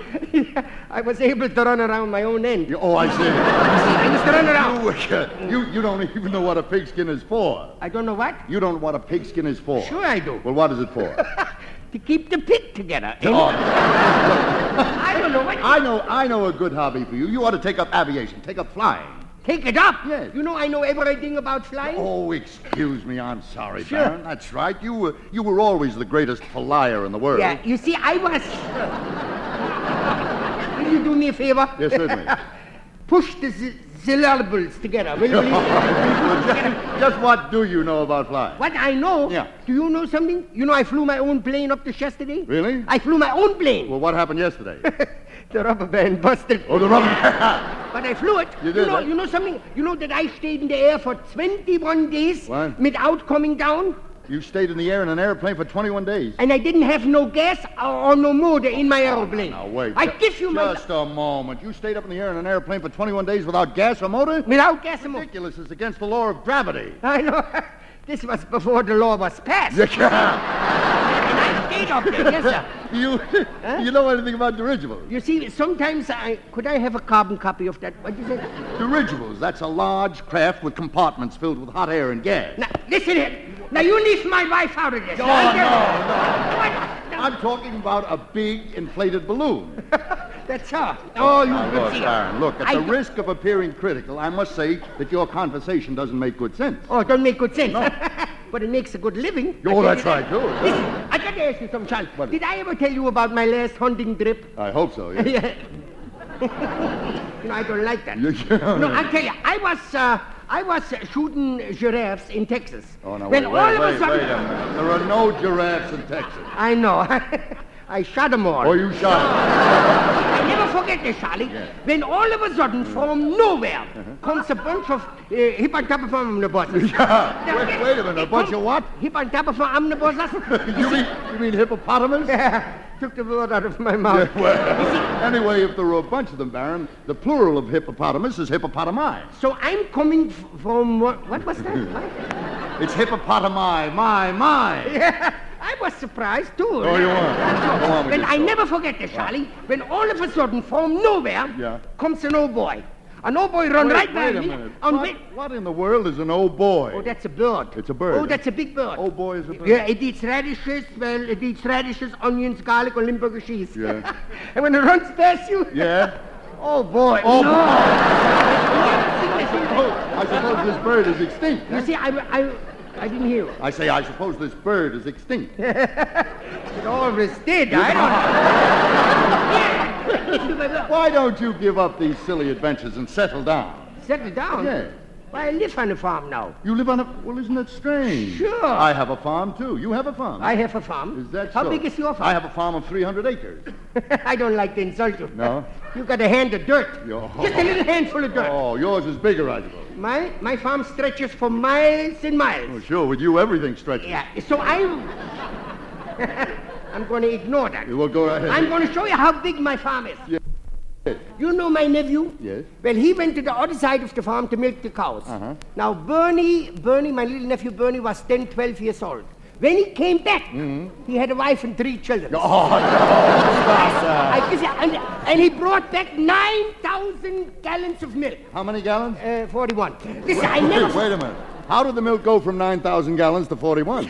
I was able to run around my own end. Oh, I see. I used to run around. You don't even know what a pigskin is for. I don't know what? You don't know what a pigskin is for. Sure I do. Well, what is it for? To keep the pig together. Oh. I don't know what. I know a good hobby for you. You ought to take up aviation. Take up flying. Take it up? Yes. You know I know everything about flying? Oh, excuse me. I'm sorry, Sure. Baron. That's right. You were always the greatest flyer in the world. Yeah, you see, I was... Will you do me a favor? Yes, certainly. push the syllables together. Will you Just what do you know about flying? What I know? Yeah. Do you know something? You know I flew my own plane up this yesterday? Really? I flew my own plane. Well, what happened yesterday? The rubber band busted. Oh, the rubber band. But I flew it. You did, huh? You know something? You know that I stayed in the air for 21 days What? without coming down? You stayed in the air in an airplane for 21 days. And I didn't have no gas or no motor in my aeroplane. Now, wait. I give you my... Just a moment. You stayed up in the air in an airplane for 21 days without gas or motor? Without gas or motor. Ridiculous. It's against the law of gravity. I know. This was before the law was passed. You can't. And I stayed up there, yes, sir. You know anything about dirigibles? You see, sometimes could I have a carbon copy of that? What you say? Dirigibles. That's a large craft with compartments filled with hot air and gas. Now, listen here. Now, you leave my wife out of this. No. I'm talking about a big inflated balloon. That's her. Oh, you Look, see Baron, look, at the risk of appearing critical, I must say that your conversation doesn't make good sense. Oh, it doesn't make good sense. No. But it makes a good living. Oh, that's right, too. Listen, I got to ask you something, Charles. Did I ever tell you about my last hunting trip? I hope so, yeah. Yeah. You know, I don't like that. No, I'll tell you, I was shooting giraffes in Texas. Oh, no, When wait all a of a minute. sudden... There are no giraffes in Texas. I know. I shot them all. Oh, you shot I never forget this, Charlie. Yeah. When all of a sudden, from nowhere, comes a bunch of hippopotamus omnibuses. Yeah. Wait a minute, a bunch of what? Hippopotamus omnibuses. You mean hippopotamus? Yeah. Took the word out of my mouth. Yeah, well, anyway, if there were a bunch of them, Baron, the plural of hippopotamus is hippopotami. So I'm coming from what was that? What? It's hippopotami, my. Yeah, I was surprised too. Oh, you are? Go on with Well, your I story. never forget this, Charlie. When all of a sudden, from nowhere, comes an old boy. An old boy run right by Wait a me. minute. And What in the world is an old boy? Oh, that's a bird. It's a bird. Oh, that's a big bird. Old boy is a bird. Yeah, it eats radishes. Well, it eats radishes, onions, garlic, or Limburger cheese. Yeah. And when it runs past you... Yeah? Oh, boy. Oh, no. I suppose this bird is extinct. You see, I didn't hear it. I say, I suppose this bird is extinct. It always did. I don't know. Why don't you give up these silly adventures and settle down? Settle down? Yeah. Why, I live on a farm now. You live on a... Well, isn't that strange? Sure. I have a farm, too. You have a farm. I have a farm. Is that How so? big is your farm? I have a farm of 300 acres. I don't like to insult you. No? You got a hand of dirt. Yo. Just a little handful of dirt. Oh, yours is bigger, I suppose. My farm stretches for miles and miles. Oh, sure. With you, everything stretches. Yeah, so I'm going to ignore that. You will go ahead. I'm going to show you how big my farm is. Yeah. You know my nephew? Yes. Well, he went to the other side of the farm to milk the cows. Uh-huh. Now, Bernie, my little nephew Bernie was 10, 12 years old. When he came back, he had a wife and 3 children. Oh, no. And he brought back 9,000 gallons of milk. How many gallons? 41. Listen, I never... Wait a minute. How did the milk go from 9,000 gallons to 41?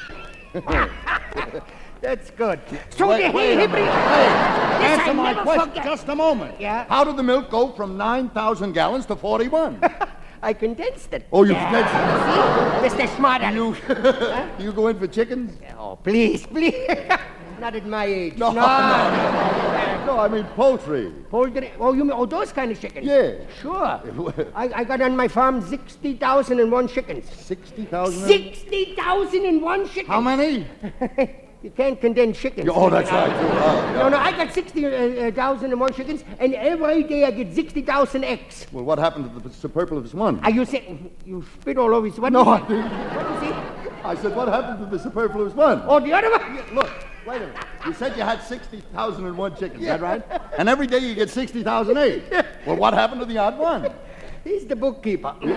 That's good. So Wait the a minute. Answer my question. Forget. Just a moment. Yeah? How did the milk go from 9,000 gallons to 41? I condensed it. Oh, you condensed it? Mr. Smart You, you go in for chickens? Oh, please. Not at my age. No, no, I mean poultry. Poultry? Oh, you mean those kind of chickens? Yeah. Sure. I got on my farm 60,001 chickens. 60,000? 60,001 chickens. How many? You can't condense chickens. Oh, that's right. Too. No, I got 60,001 chickens, and every day I get 60,000 eggs. Well, what happened to the superfluous one? Are you saying you spit all over his... What No, you I say? didn't. What you say? I said, what happened to the superfluous one? Oh, the other one? Yeah, look, wait a minute. You said you had 60,001 chickens, is that right? And every day you get 60,000 eggs. Well, what happened to the odd one? He's the bookkeeper. He's the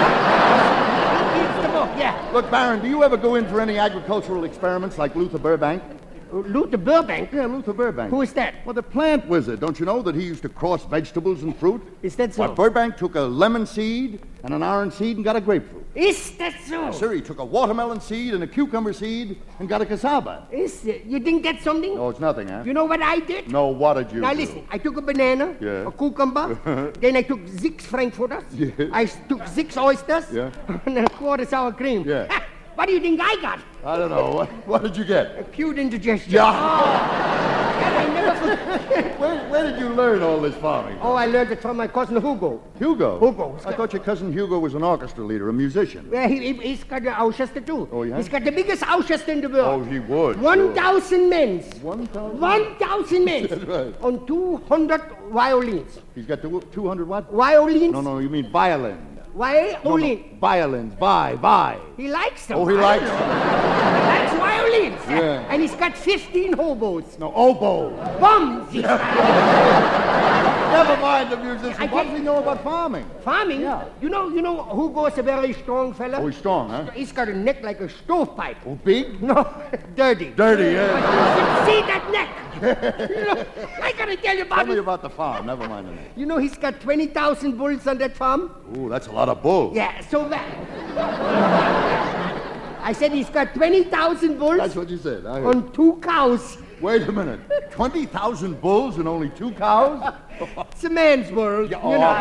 book, yeah. Look, Baron, do you ever go in for any agricultural experiments like Luther Burbank? Luther Burbank? Yeah, Luther Burbank. Who is that? Well, the plant wizard. Don't you know that he used to cross vegetables and fruit? Is that so? Well, Burbank took a lemon seed and an orange seed and got a grapefruit. Is that so? Sir, he took a watermelon seed and a cucumber seed and got a cassava. Is it? You think that's something? No, it's nothing, huh? You know what I did? No, what did you Now do? listen, I took a banana, Yeah. a cucumber, then I took 6 frankfurters, Yeah. I took 6 oysters, Yeah. and a quarter sour cream. Yeah. Ha! What do you think I got? I don't know. What did you get? Acute indigestion. Yeah. Oh. And I never Where did you learn all this farming? Oh, I learned it from my cousin Hugo. Hugo? Hugo. I thought your cousin Hugo was an orchestra leader, a musician. Yeah, he's got an orchestra too. Oh, yeah? He's got the biggest orchestra in the world. Oh, he would. 1,000 men. 1,000? 1,000 men. That's right. On 200 violins. He's got 200 what? Violins? No, you mean violin. Violin. No, violins. Vi. He likes them. Oh, he likes them. He likes violins. Yeah. And he's got 15 hobos. No, oboe. Bums. Never mind the musician. What does he know about farming? Farming? Yeah. You know, Hugo's a very strong fella. Oh, he's strong, huh? He's got a neck like a stovepipe. Oh, big? No, dirty. Dirty, yeah. See that neck? I gotta tell you about Tell me about the farm. Never mind the neck. You know he's got 20,000 bulls on that farm? Ooh, that's a lot of bulls. Yeah, so that. I said he's got 20,000 bulls. That's what you said. I heard. On 2 cows. Wait a minute. 20,000 bulls and only 2 cows? It's a man's world. Yeah, you know.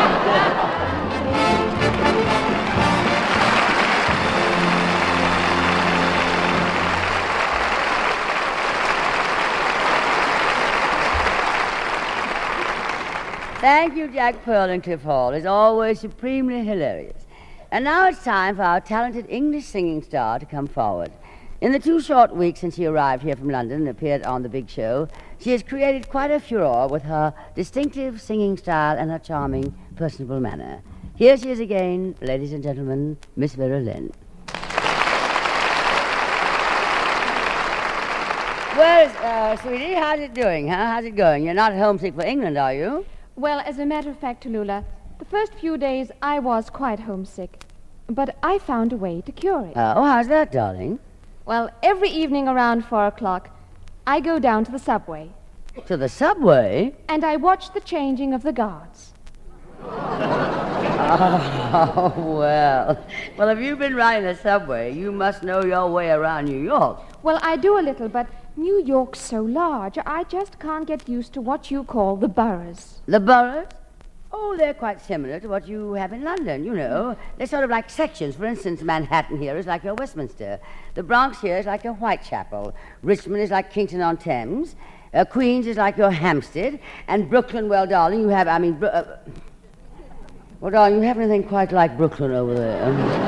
Thank you, Jack Pearl and Cliff Hall. It's always supremely hilarious. And now it's time for our talented English singing star to come forward. In the 2 short weeks since she arrived here from London and appeared on The Big Show, she has created quite a furore with her distinctive singing style and her charming, personable manner. Here she is again, ladies and gentlemen, Miss Vera Lynn. Well, sweetie, how's it doing, huh? How's it going? You're not homesick for England, are you? Well, as a matter of fact, Tallulah, the first few days I was quite homesick. But I found a way to cure it. Oh, how's that, darling? Well, every evening around 4 o'clock, I go down to the subway. To the subway? And I watch the changing of the guards. Oh, well. Well, if you've been riding the subway, you must know your way around New York. Well, I do a little, but New York's so large, I just can't get used to what you call the boroughs. The boroughs? Oh, they're quite similar to what you have in London, you know. They're sort of like sections. For instance, Manhattan here is like your Westminster. The Bronx here is like your Whitechapel. Richmond is like Kingston-on-Thames. Queens is like your Hampstead. And Brooklyn, well, darling, you have, well, darling, you have anything quite like Brooklyn over there.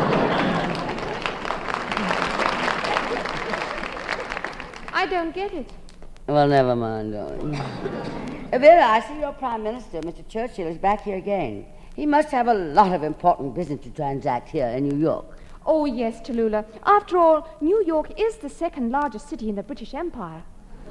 I don't get it. Well, never mind, darling. Vera, I see your Prime Minister, Mr. Churchill, is back here again. He must have a lot of important business to transact here in New York. Oh, yes, Tallulah. After all, New York is the second largest city in the British Empire.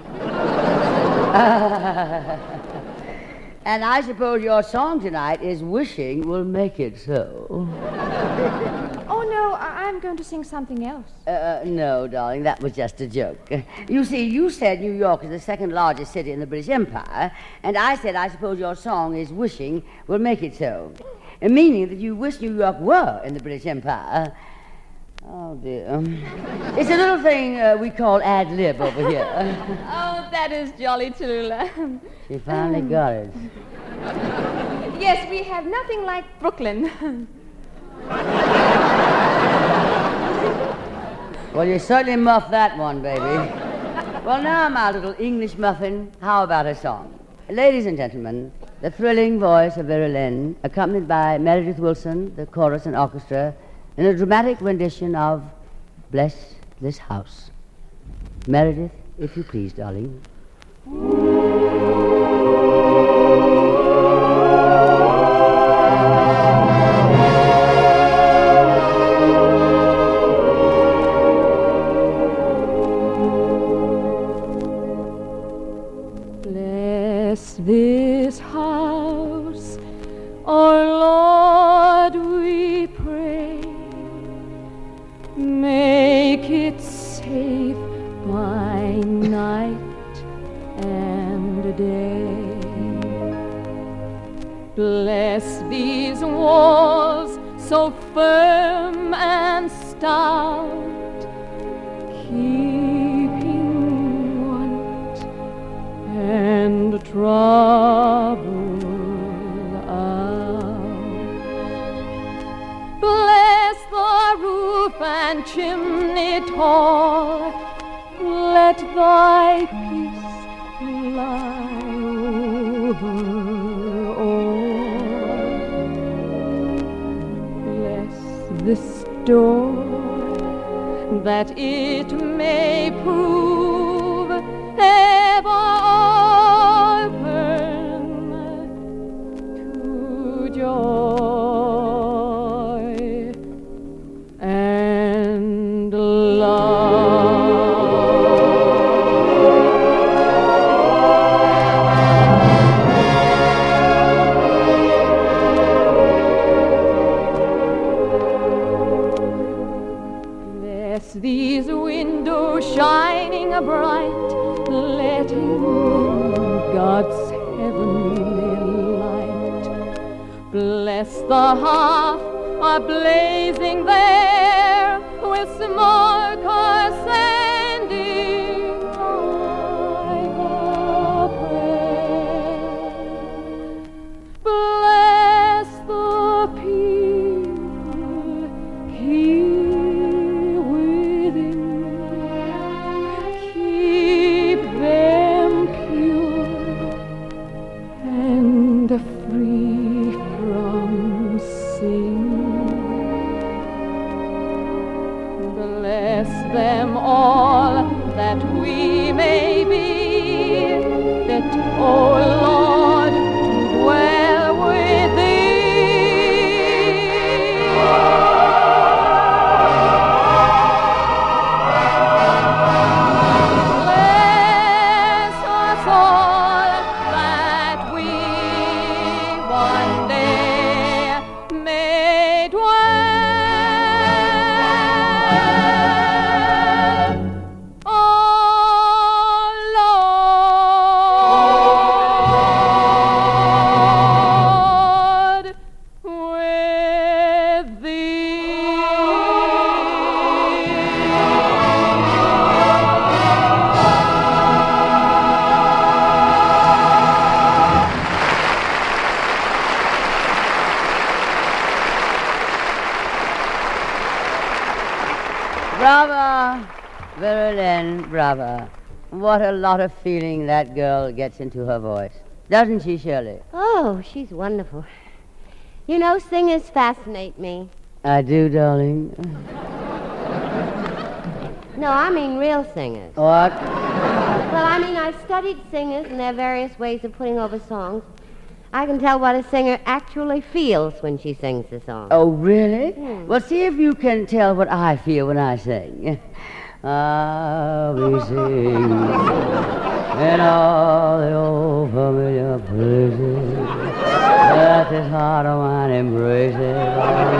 And I suppose your song tonight is Wishing Will Make It So. Oh, no, I'm going to sing something else. No, darling, that was just a joke. You see, you said New York is the second largest city in the British Empire, and I said I suppose your song is Wishing Will Make It So, meaning that you wish New York were in the British Empire. Oh, dear. It's a little thing we call ad-lib over here. Oh, that is jolly, Tallulah. She finally got it. Yes, we have nothing like Brooklyn. Well, you certainly muffed that one, baby. Well, now, my little English muffin, how about a song? Ladies and gentlemen, the thrilling voice of Vera Lynn, accompanied by Meredith Wilson, the chorus and orchestra, in a dramatic rendition of Bless This House. Meredith, if you please, darling. Bless this house, our Lord, we pray. Make it safe by night and day. Bless these walls so firm and stout, keeping want and trouble out. Bless the roof and chimney tall, let thy peace lie this door, that it may prove ever open to joy and love. These windows shining bright, letting God's heavenly light bless the hearth are blazing there with smoke ascending like a prayer. Bless the people here within, keep them pure and free from sin. Bless them all that we may be fit, O Lord, to dwell with Bless us all that we one day may dwell, O Lord, with thee. Brava, Verlaine, brava. What a lot of feeling that girl gets into her voice. Doesn't she, Shirley? Oh, she's wonderful. You know, singers fascinate me. I do, darling. No, I mean real singers. What? Well, I mean, I've studied singers and their various ways of putting over songs. I can tell what a singer actually feels when she sings the song. Oh, really? Well, see if you can tell what I feel when I sing. I'll be singing in all the old familiar places that this heart of mine embraces.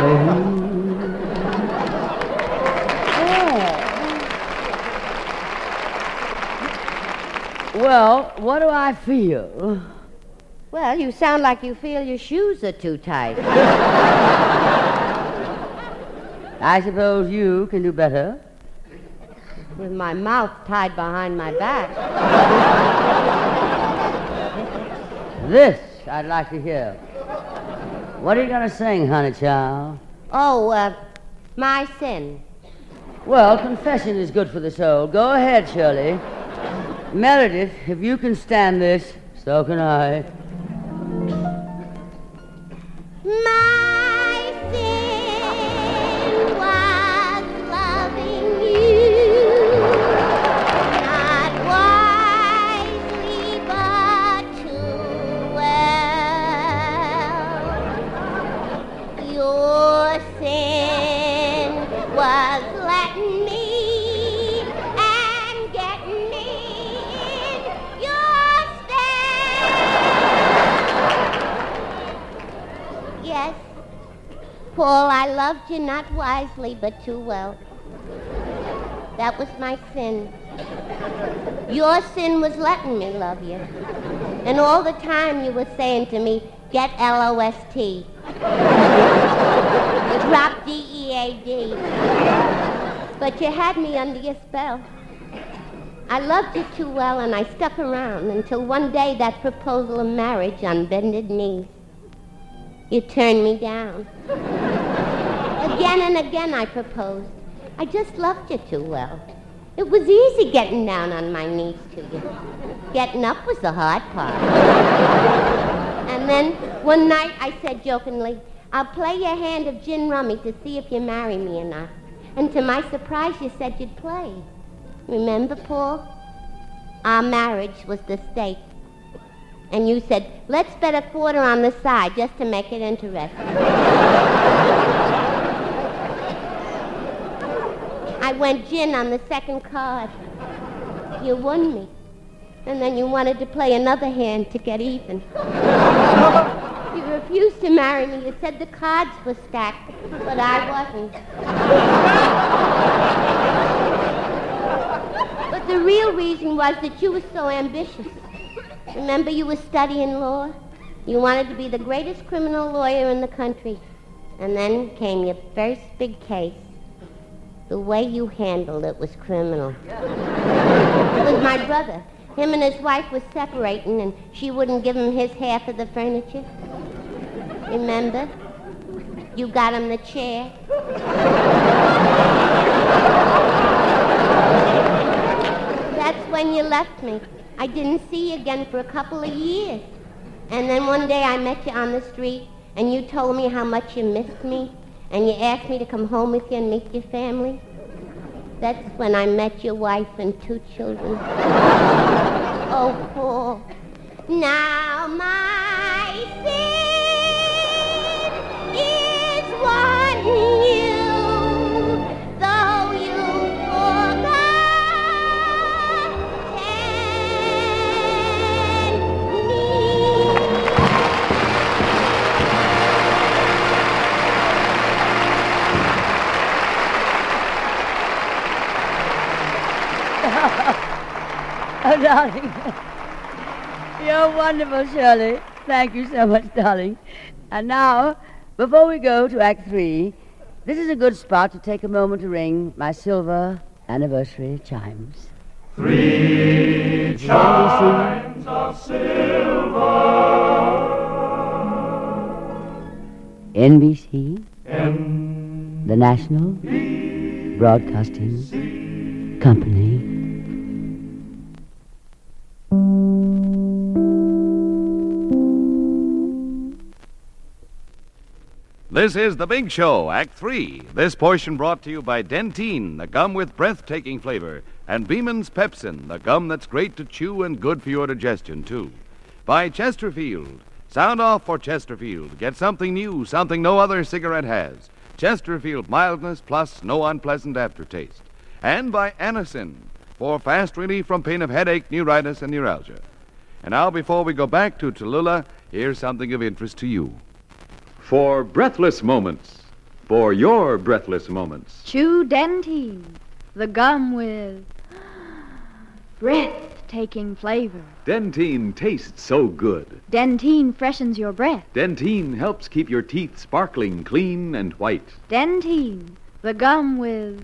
Well, what do I feel? Well, you sound like you feel your shoes are too tight. I suppose you can do better. With my mouth tied behind my back. This I'd like to hear. What are you going to sing, honey child? Oh, My Sin. Well, confession is good for the soul. Go ahead, Shirley. Meredith, if you can stand this, so can I. My sin was loving you, not wisely but too well. Your sin was letting me and getting me in your stead. Yes, Paul, I loved you not wisely but too well. That was my sin. Your sin was letting me love you. And all the time you were saying to me, get L-O-S-T. Drop D-E-A-D. But you had me under your spell. I loved you too well, and I stuck around until one day that proposal of marriage on bended knees. You turned me down. Again and again I proposed. I just loved you too well. It was easy getting down on my knees to you. Getting up was the hard part. And then one night I said jokingly, I'll play your hand of gin rummy to see if you marry me or not. And to my surprise, you said you'd play. Remember, Paul? Our marriage was the stake. And you said, let's bet a quarter on the side just to make it interesting. I went gin on the second card. You won me. And then you wanted to play another hand to get even. You refused to marry me. You said the cards were stacked, but I wasn't. But the real reason was that you were so ambitious. Remember, you were studying law? You wanted to be the greatest criminal lawyer in the country. And then came your first big case. The way you handled it was criminal. It was my brother. Him and his wife were separating, and she wouldn't give him his half of the furniture. Remember? You got him the chair. That's when you left me. I didn't see you again for a couple of years. And then one day I met you on the street, and you told me how much you missed me, and you asked me to come home with you and meet your family. That's when I met your wife and 2 children. Oh, Paul. Now my sin is one you, though you Oh, darling. You're wonderful, Shirley. Thank you so much, darling. And now, before we go to Act 3, this is a good spot to take a moment to ring my silver anniversary chimes. 3 chimes of silver. NBC, the National Broadcasting Company. This is The Big Show, Act 3. This portion brought to you by Dentyne, the gum with breathtaking flavor, and Beeman's Pepsin, the gum that's great to chew and good for your digestion, too. By Chesterfield. Sound off for Chesterfield. Get something new, something no other cigarette has. Chesterfield mildness plus no unpleasant aftertaste. And by Anacin, for fast relief from pain of headache, neuritis, and neuralgia. And now, before we go back to Tallulah, here's something of interest to you. For breathless moments, for your breathless moments. Chew Dentyne, the gum with breathtaking flavor. Dentyne tastes so good. Dentyne freshens your breath. Dentyne helps keep your teeth sparkling clean and white. Dentyne, the gum with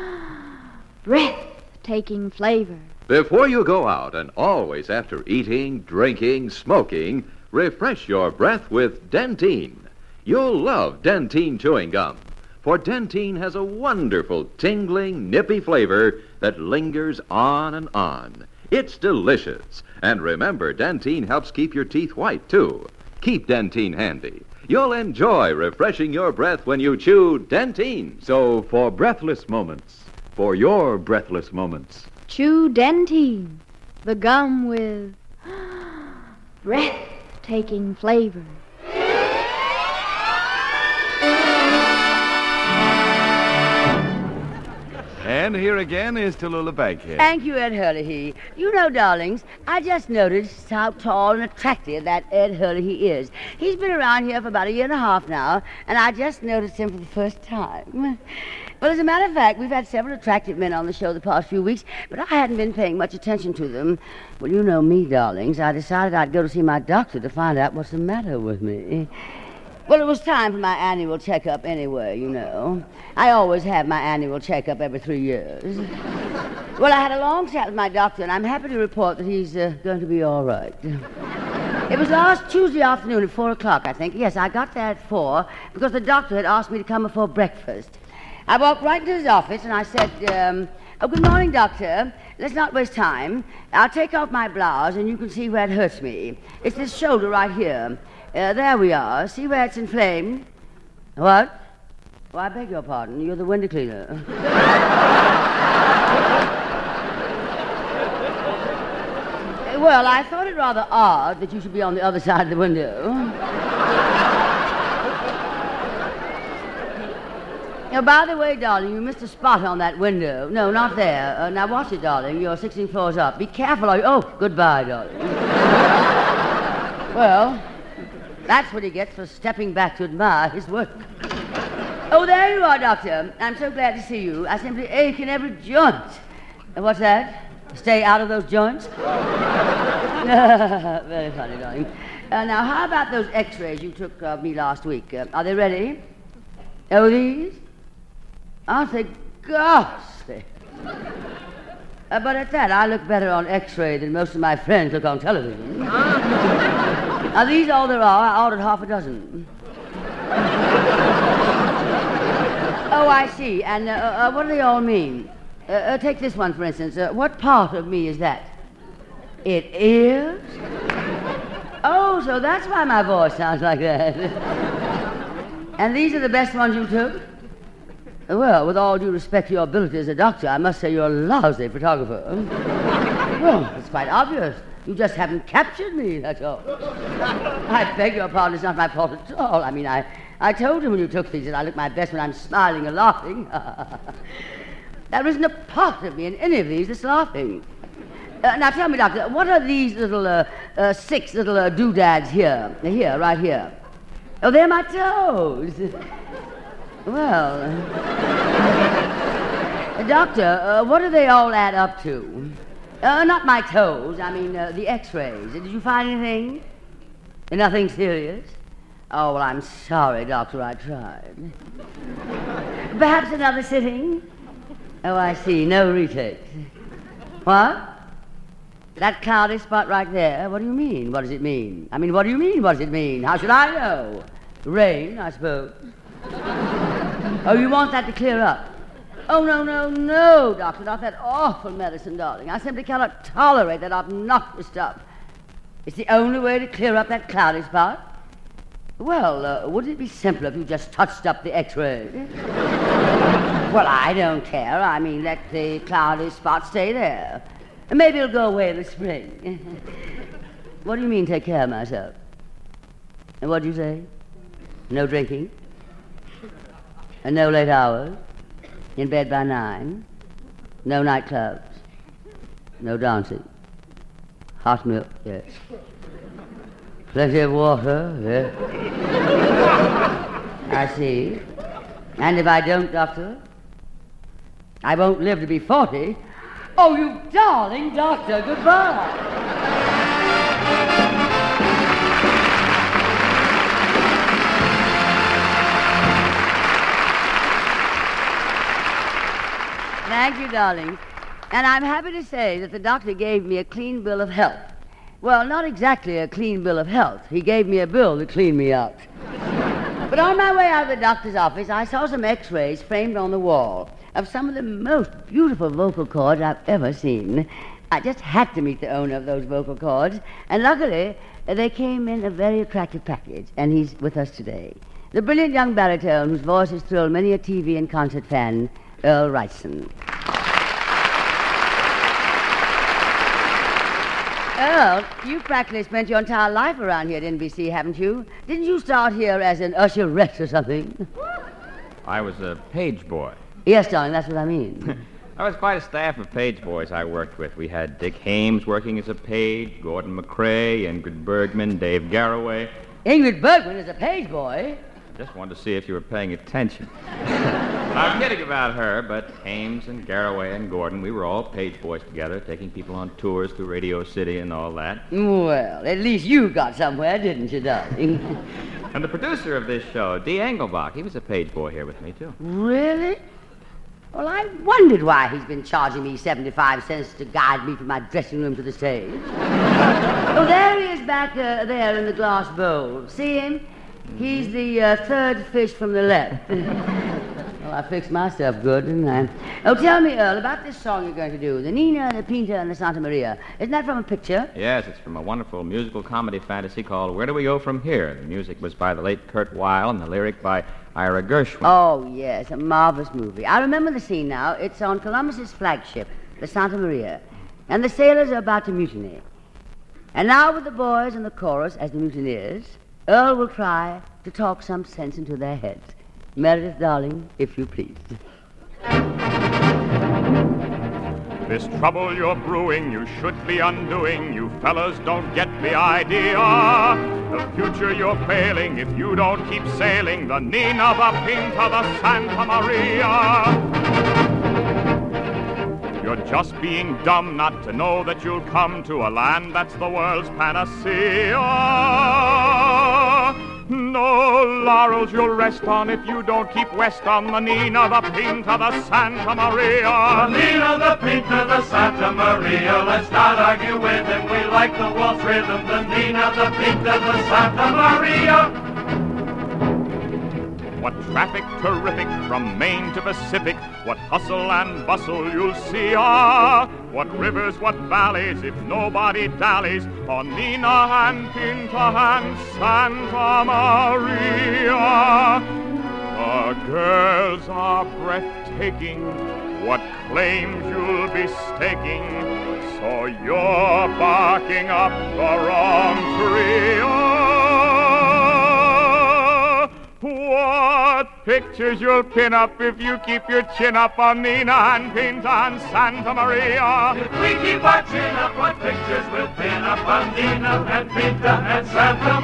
breathtaking flavor. Before you go out, and always after eating, drinking, smoking, refresh your breath with Dentyne. You'll love Dentyne chewing gum, for Dentyne has a wonderful, tingling, nippy flavor that lingers on and on. It's delicious. And remember, Dentyne helps keep your teeth white, too. Keep Dentyne handy. You'll enjoy refreshing your breath when you chew Dentyne. So, for breathless moments, for your breathless moments, chew Dentyne, the gum with breathtaking flavor. And here again is Tallulah Bankhead. Thank you, Ed Hurley. You know, darlings, I just noticed how tall and attractive that Ed Hurley is. He's been around here for about a year and a half now, and I just noticed him for the first time. Well, as a matter of fact, we've had several attractive men on the show the past few weeks, but I hadn't been paying much attention to them. Well, you know me, darlings. I decided I'd go to see my doctor to find out what's the matter with me. Well, it was time for my annual checkup anyway, you know. I always have my annual checkup every 3 years. Well, I had a long chat with my doctor, and I'm happy to report that he's going to be all right. It was last Tuesday afternoon at 4 o'clock, I think. Yes, I got there at 4 because the doctor had asked me to come before breakfast. I walked right into his office, and I said, good morning, doctor. Let's not waste time. I'll take off my blouse, and you can see where it hurts me. It's this shoulder right here. There we are. See where it's inflamed? What? Oh, I beg your pardon. You're the window cleaner. Well, I thought it rather odd that you should be on the other side of the window. Now, by the way, darling, you missed a spot on that window. No, not there. Now, watch it, darling. You're 16 floors up. Be careful. Oh, goodbye, darling. Well, that's what he gets for stepping back to admire his work. Oh, there you are, Doctor. I'm so glad to see you. I simply ache in every joint. What's that? Stay out of those joints? Very funny, darling. Now, how about those x-rays you took of me last week? Are they ready? Oh, these? Aren't they ghastly? But at that, I look better on x-ray than most of my friends look on television. Are these all there are? I ordered half a dozen. Oh, I see. And what do they all mean? Take this one, for instance. What part of me is that? It is? Oh, so that's why my voice sounds like that. And these are the best ones you took? Well, with all due respect to your ability as a doctor, I must say you're a lousy photographer. Well, it's quite obvious. You just haven't captured me, that's all. I beg your pardon, it's not my fault at all. I mean, I told you when you took these that I look my best when I'm smiling and laughing. There isn't a part of me in any of these that's laughing. Now tell me, Doctor, what are these little 6 little doodads here? Here, right here. Oh, they're my toes. Well, Doctor, what do they all add up to? Not my toes, I mean the x-rays. Did you find anything? Nothing serious? Oh, well, I'm sorry, Doctor, I tried. Perhaps another sitting? Oh, I see, no retakes. What? That cloudy spot right there, what do you mean? What does it mean? I mean, what do you mean, what does it mean? How should I know? Rain, I suppose. Oh, you want that to clear up? Oh, no, Doctor, not that awful medicine, darling. I simply cannot tolerate that obnoxious stuff. It's the only way to clear up that cloudy spot. Well, wouldn't it be simpler if you just touched up the x-ray? Well, I don't care. I mean, let the cloudy spot stay there. Maybe it'll go away in the spring. What do you mean, take care of myself? And what do you say? No drinking? And no late hours? In bed by 9? No nightclubs? No dancing? Hot milk, yes. Plenty of water, yes. I see. And if I don't, Doctor? I won't live to be 40. Oh, you darling doctor, goodbye. Thank you, darling. And I'm happy to say that the doctor gave me a clean bill of health. Well, not exactly a clean bill of health. He gave me a bill to clean me out. But on my way out of the doctor's office, I saw some x-rays framed on the wall of some of the most beautiful vocal cords I've ever seen. I just had to meet the owner of those vocal cords, and luckily, they came in a very attractive package, and he's with us today. The brilliant young baritone whose voice has thrilled many a TV and concert fan, Earl Wrightson. Earl, you've practically spent your entire life around here at NBC, haven't you? Didn't you start here as an usherette or something? I was a page boy. Yes, darling, that's what I mean. I was quite a staff of page boys I worked with. We had Dick Hames working as a page, Gordon McCrae, Ingrid Bergman, Dave Garroway. Ingrid Bergman is a page boy? Just wanted to see if you were paying attention. I'm kidding about her, but Hames and Garroway and Gordon, we were all page boys together, taking people on tours through Radio City and all that. Well, at least you got somewhere, didn't you, darling? And the producer of this show, Dee Engelbach, he was a page boy here with me, too. Really? Well, I wondered why he's been charging me 75 cents to guide me from my dressing room to the stage. Oh, there he is back there in the glass bowl. See him? He's the third fish from the left. Well, I fixed myself good, didn't I? Oh, tell me, Earl, about this song you're going to do, the Nina, the Pinta, and the Santa Maria. Isn't that from a picture? Yes, it's from a wonderful musical comedy fantasy called Where Do We Go From Here? The music was by the late Kurt Weill and the lyric by Ira Gershwin. Oh, yes, a marvelous movie. I remember the scene now. It's on Columbus's flagship, the Santa Maria, and the sailors are about to mutiny. And now with the boys in the chorus as the mutineers, Earl will try to talk some sense into their heads. Meredith, darling, if you please. This trouble you're brewing, you should be undoing. You fellas don't get the idea. The future you're failing if you don't keep sailing the Nina, the Pinta, the Santa Maria. You're just being dumb not to know that you'll come to a land that's the world's panacea. No laurels you'll rest on if you don't keep west on the Nina, the Pinta, the Santa Maria. The Nina, the Pinta, the Santa Maria. Let's not argue with them. We like the waltz rhythm. The Nina, the Pinta, the Santa Maria. What traffic terrific from Maine to Pacific. What hustle and bustle you'll see. What rivers, what valleys, if nobody dallies on Nina and Pinta and Santa Maria. The girls are breathtaking. What claims you'll be staking. So you're barking up the wrong tree. What pictures you'll pin up if you keep your chin up on Nina and Pinta and Santa Maria. If we keep our chin up, what pictures we'll pin up on Nina and Pinta and Santa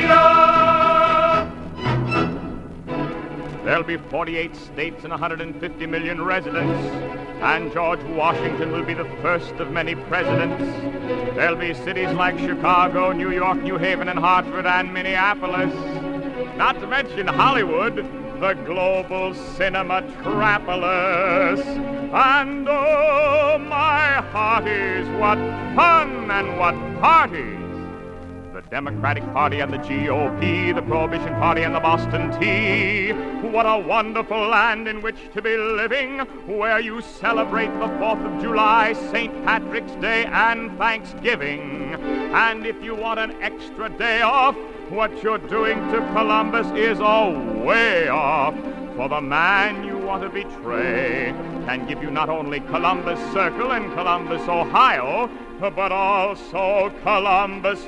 Maria. There'll be 48 states and 150 million residents, and George Washington will be the first of many presidents. There'll be cities like Chicago, New York, New Haven, and Hartford, and Minneapolis. Not to mention Hollywood, the global cinematropolis. And oh, my hearties, what fun and what parties! The Democratic Party and the GOP, the Prohibition Party and the Boston Tea. What a wonderful land in which to be living, where you celebrate the 4th of July, St. Patrick's Day, and Thanksgiving. And if you want an extra day off, what you're doing to Columbus is a way off. For the man you want to betray can give you not only Columbus Circle and Columbus, Ohio, but also Columbus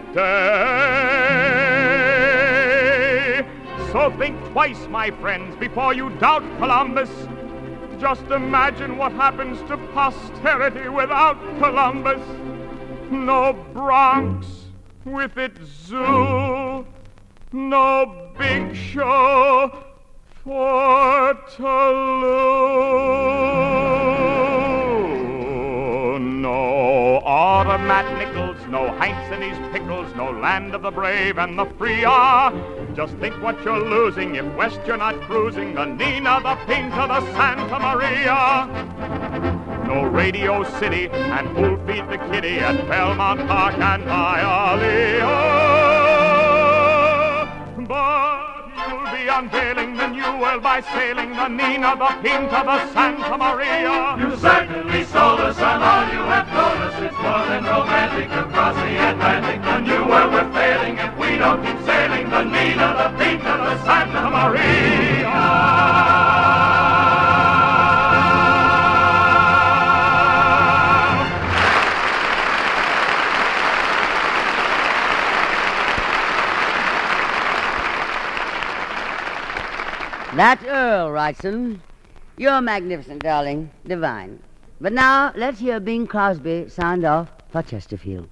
Day. So think twice, my friends, before you doubt Columbus. Just imagine what happens to posterity without Columbus. No Bronx with its zoo, no big show for Toulouse. No automat nickels, no Heinz and his pickles, no land of the brave and the free. Just think what you're losing if west you're not cruising the Nina, the Pinta, the Santa Maria. No Radio City, and who'll feed the kitty at Belmont Park and Hialeah? But you'll be unveiling the new world by sailing the Nina, the Pinta, the Santa Maria. You certainly sold us on all you have told us. It's more than romantic across the Atlantic. The new world we're failing if we don't keep sailing the Nina, the Pinta, the Santa Maria. That's Earl Wrightson. You're magnificent, darling. Divine. But now, let's hear Bing Crosby sound off for Chesterfield.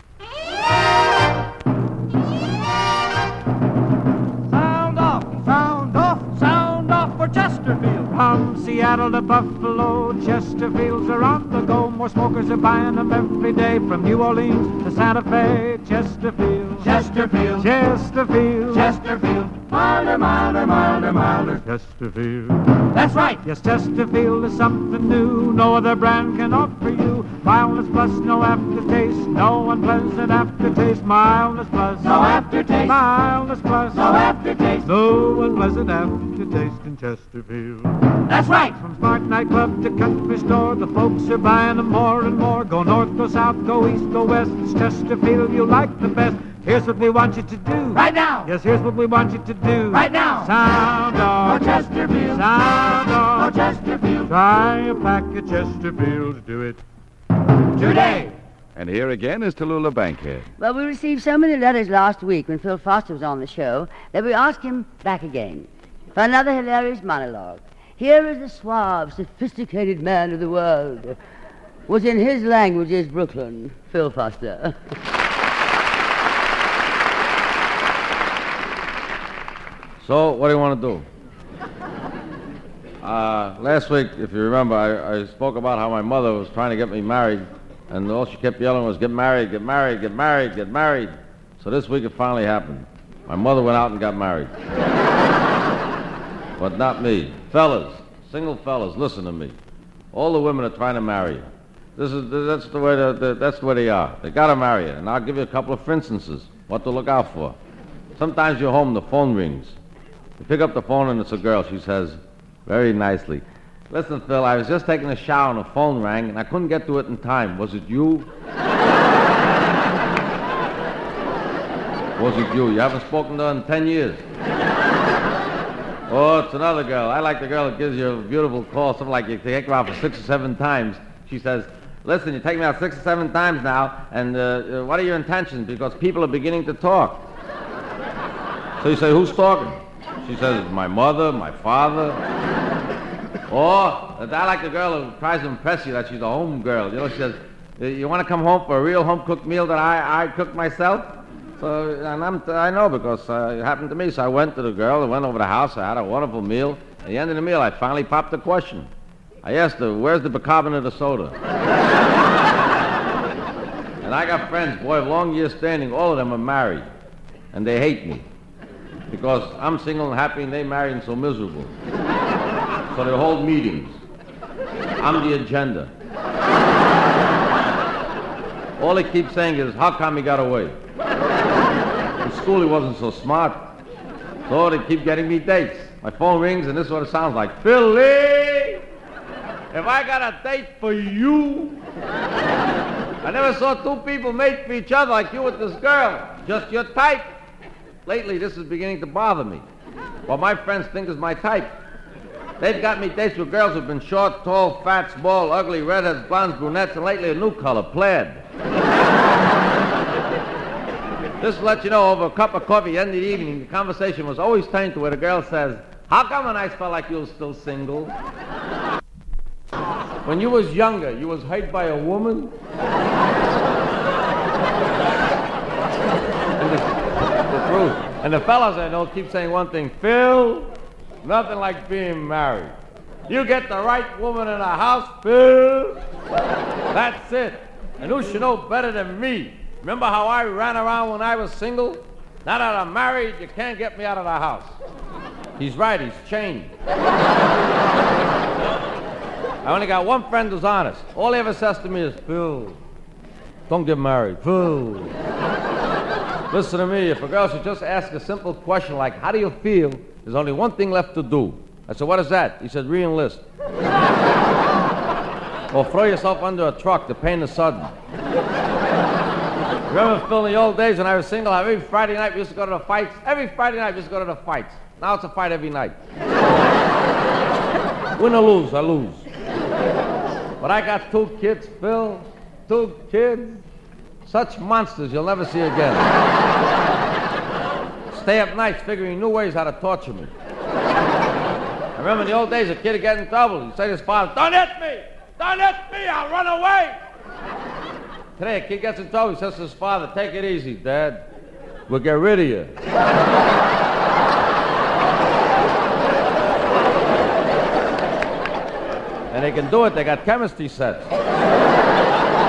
Sound off, sound off, sound off for Chesterfield. From Seattle to Buffalo, Chesterfields are on the go. More smokers are buying them every day. From New Orleans to Santa Fe, Chesterfield. Chesterfield. Chesterfield. Chesterfield. Milder, milder, milder, milder. Chesterfield. That's right. Yes, Chesterfield is something new. No other brand can offer you. Mildness plus no aftertaste. No unpleasant aftertaste. Mildness plus no aftertaste. Mildness plus no aftertaste. No unpleasant aftertaste in Chesterfield. That's right. From smart nightclub to country store, the folks are buying them more and more. Go north, go south, go east, go west. It's Chesterfield you like the best. Here's what we want you to do. Right now. Yes, here's what we want you to do. Right now. Sound off. Chesterfield. Sound off. Chesterfield. Try a pack of Chesterfields. Do it today. And here again is Tallulah Bankhead. Well, we received so many letters last week when Phil Foster was on the show that we asked him back again for another hilarious monologue. Here is the suave, sophisticated man of the world, which in his language is Brooklyn, Phil Foster. So, what do you want to do? Last week, if you remember, I spoke about how my mother was trying to get me married, and all she kept yelling was, get married, get married, get married, get married. So this week it finally happened. My mother went out and got married. But not me. Fellas, single fellas, listen to me. All the women are trying to marry you. That's the way they are. They got to marry you. And I'll give you a couple of instances, what to look out for. Sometimes you're home, the phone rings. You pick up the phone and it's a girl. She says, very nicely, listen, Phil, I was just taking a shower and the phone rang and I couldn't get to it in time. Was it you? Was it you? You haven't spoken to her in 10 years. Oh, it's another girl. I like the girl that gives you a beautiful call, something like you take her out for 6 or 7 times. She says, listen, you take me out 6 or 7 times now, and what are your intentions? Because people are beginning to talk. So you say, who's talking? She says, my mother, my father. Or, I like the girl who tries to impress you that she's a home girl. You know, she says, you want to come home for a real home-cooked meal that I cooked myself? So, and I know because it happened to me. So I went to the girl, I went over the house, I had a wonderful meal. At the end of the meal, I finally popped the question. I asked her, where's the bicarbonate of soda? And I got friends, boy, of long years standing, all of them are married. And they hate me. Because I'm single and happy and they married and so miserable. So they hold meetings. I'm the agenda. All they keep saying is, how come he got away? In school he wasn't so smart. So they keep getting me dates. My phone rings and this is what it sounds like. Philly! Have I got a date for you? I never saw 2 people made for each other like you with this girl. Just your type. Lately, this is beginning to bother me. What my friends think is my type. They've got me dates with girls who've been short, tall, fat, small, ugly, redheads, blondes, brunettes, and lately a new color, plaid. Just to let you know, over a cup of coffee at the end of the evening, the conversation was always turned to where the girl says, how come a nice fella like you is still single? When you was younger, you was hurt by a woman? The truth. And the fellas I know keep saying one thing, Phil, nothing like being married. You get the right woman in the house, Phil. That's it. And who should know better than me? Remember how I ran around when I was single? Now that I'm married, you can't get me out of the house. He's right, he's chained. I only got one friend who's honest. All he ever says to me is, Phil, don't get married. Phil. Listen to me, if a girl should just ask a simple question like, how do you feel? There's only one thing left to do. I said, what is that? He said, re-enlist. Or throw yourself under a truck to pain the sudden. Remember, Phil, in the old days when I was single, every Friday night we used to go to the fights? Every Friday night we used to go to the fights. Now it's a fight every night. Win or lose, I lose. But I got 2 kids, Phil. 2 kids. Such monsters you'll never see again. Stay up nights figuring new ways how to torture me. I remember in the old days, a kid would get in trouble. He'd say to his father, don't hit me! Don't hit me! I'll run away! Today, a kid gets in trouble. He says to his father, take it easy, Dad. We'll get rid of you. And they can do it. They got chemistry sets.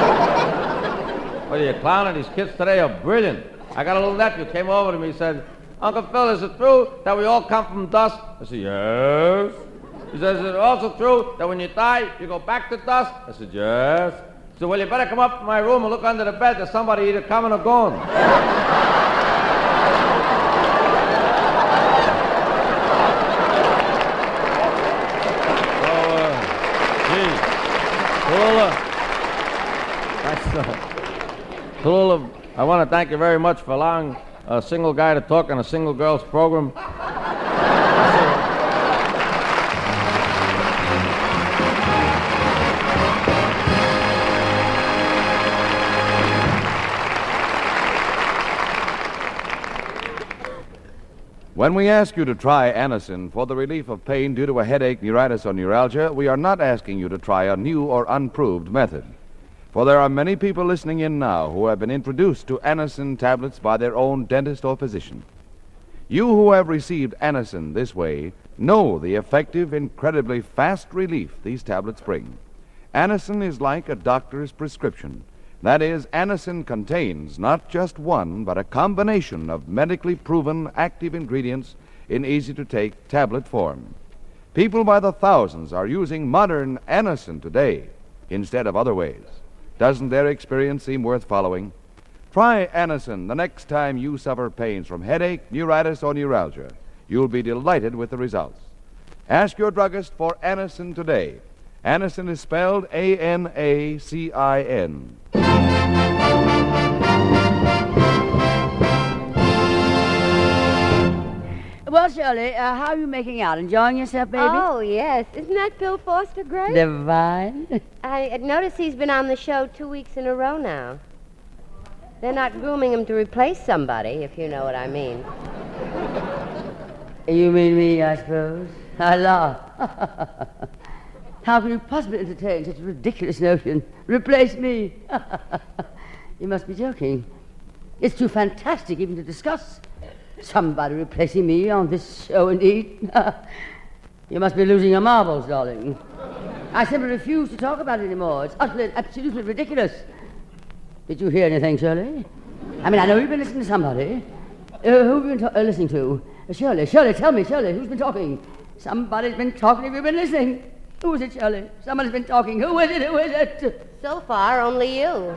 What are you clowning? These kids today are brilliant. I got a little nephew came over to me and said, Uncle Phil, is it true that we all come from dust? I said, yes. He says, is it also true that when you die, you go back to dust? I said, yes. He said, well, you better come up to my room and look under the bed. There's somebody either coming or going. Tallulah, I want to thank you very much for allowing a single guy to talk on a single girl's program. When we ask you to try Anacin for the relief of pain due to a headache, neuritis, or neuralgia, we are not asking you to try a new or unproved method. For there are many people listening in now who have been introduced to Anacin tablets by their own dentist or physician. You who have received Anacin this way know the effective, incredibly fast relief these tablets bring. Anacin is like a doctor's prescription. That is, Anacin contains not just one, but a combination of medically proven active ingredients in easy-to-take tablet form. People by the thousands are using modern Anacin today instead of other ways. Doesn't their experience seem worth following? Try Anacin the next time you suffer pains from headache, neuritis, or neuralgia. You'll be delighted with the results. Ask your druggist for Anacin today. Anacin is spelled A-N-A-C-I-N. Well, Shirley, how are you making out? Enjoying yourself, baby? Oh, yes. Isn't that Bill Foster great? Divine. I noticed he's been on the show 2 weeks in a row now. They're not grooming him to replace somebody, if you know what I mean. You mean me, I suppose? I laugh. How can you possibly entertain such a ridiculous notion? Replace me? You must be joking. It's too fantastic even to discuss. Somebody replacing me on this show, indeed. You must be losing your marbles, darling. I simply refuse to talk about it anymore. It's utterly and absolutely ridiculous. Did you hear anything, Shirley? I mean, I know you've been listening to somebody. Who have you been listening to? Shirley, tell me, Shirley, who's been talking? Somebody's been talking. Have you been listening? Who is it, Shirley? Somebody's been talking. Who is it? Who is it? So far, only you.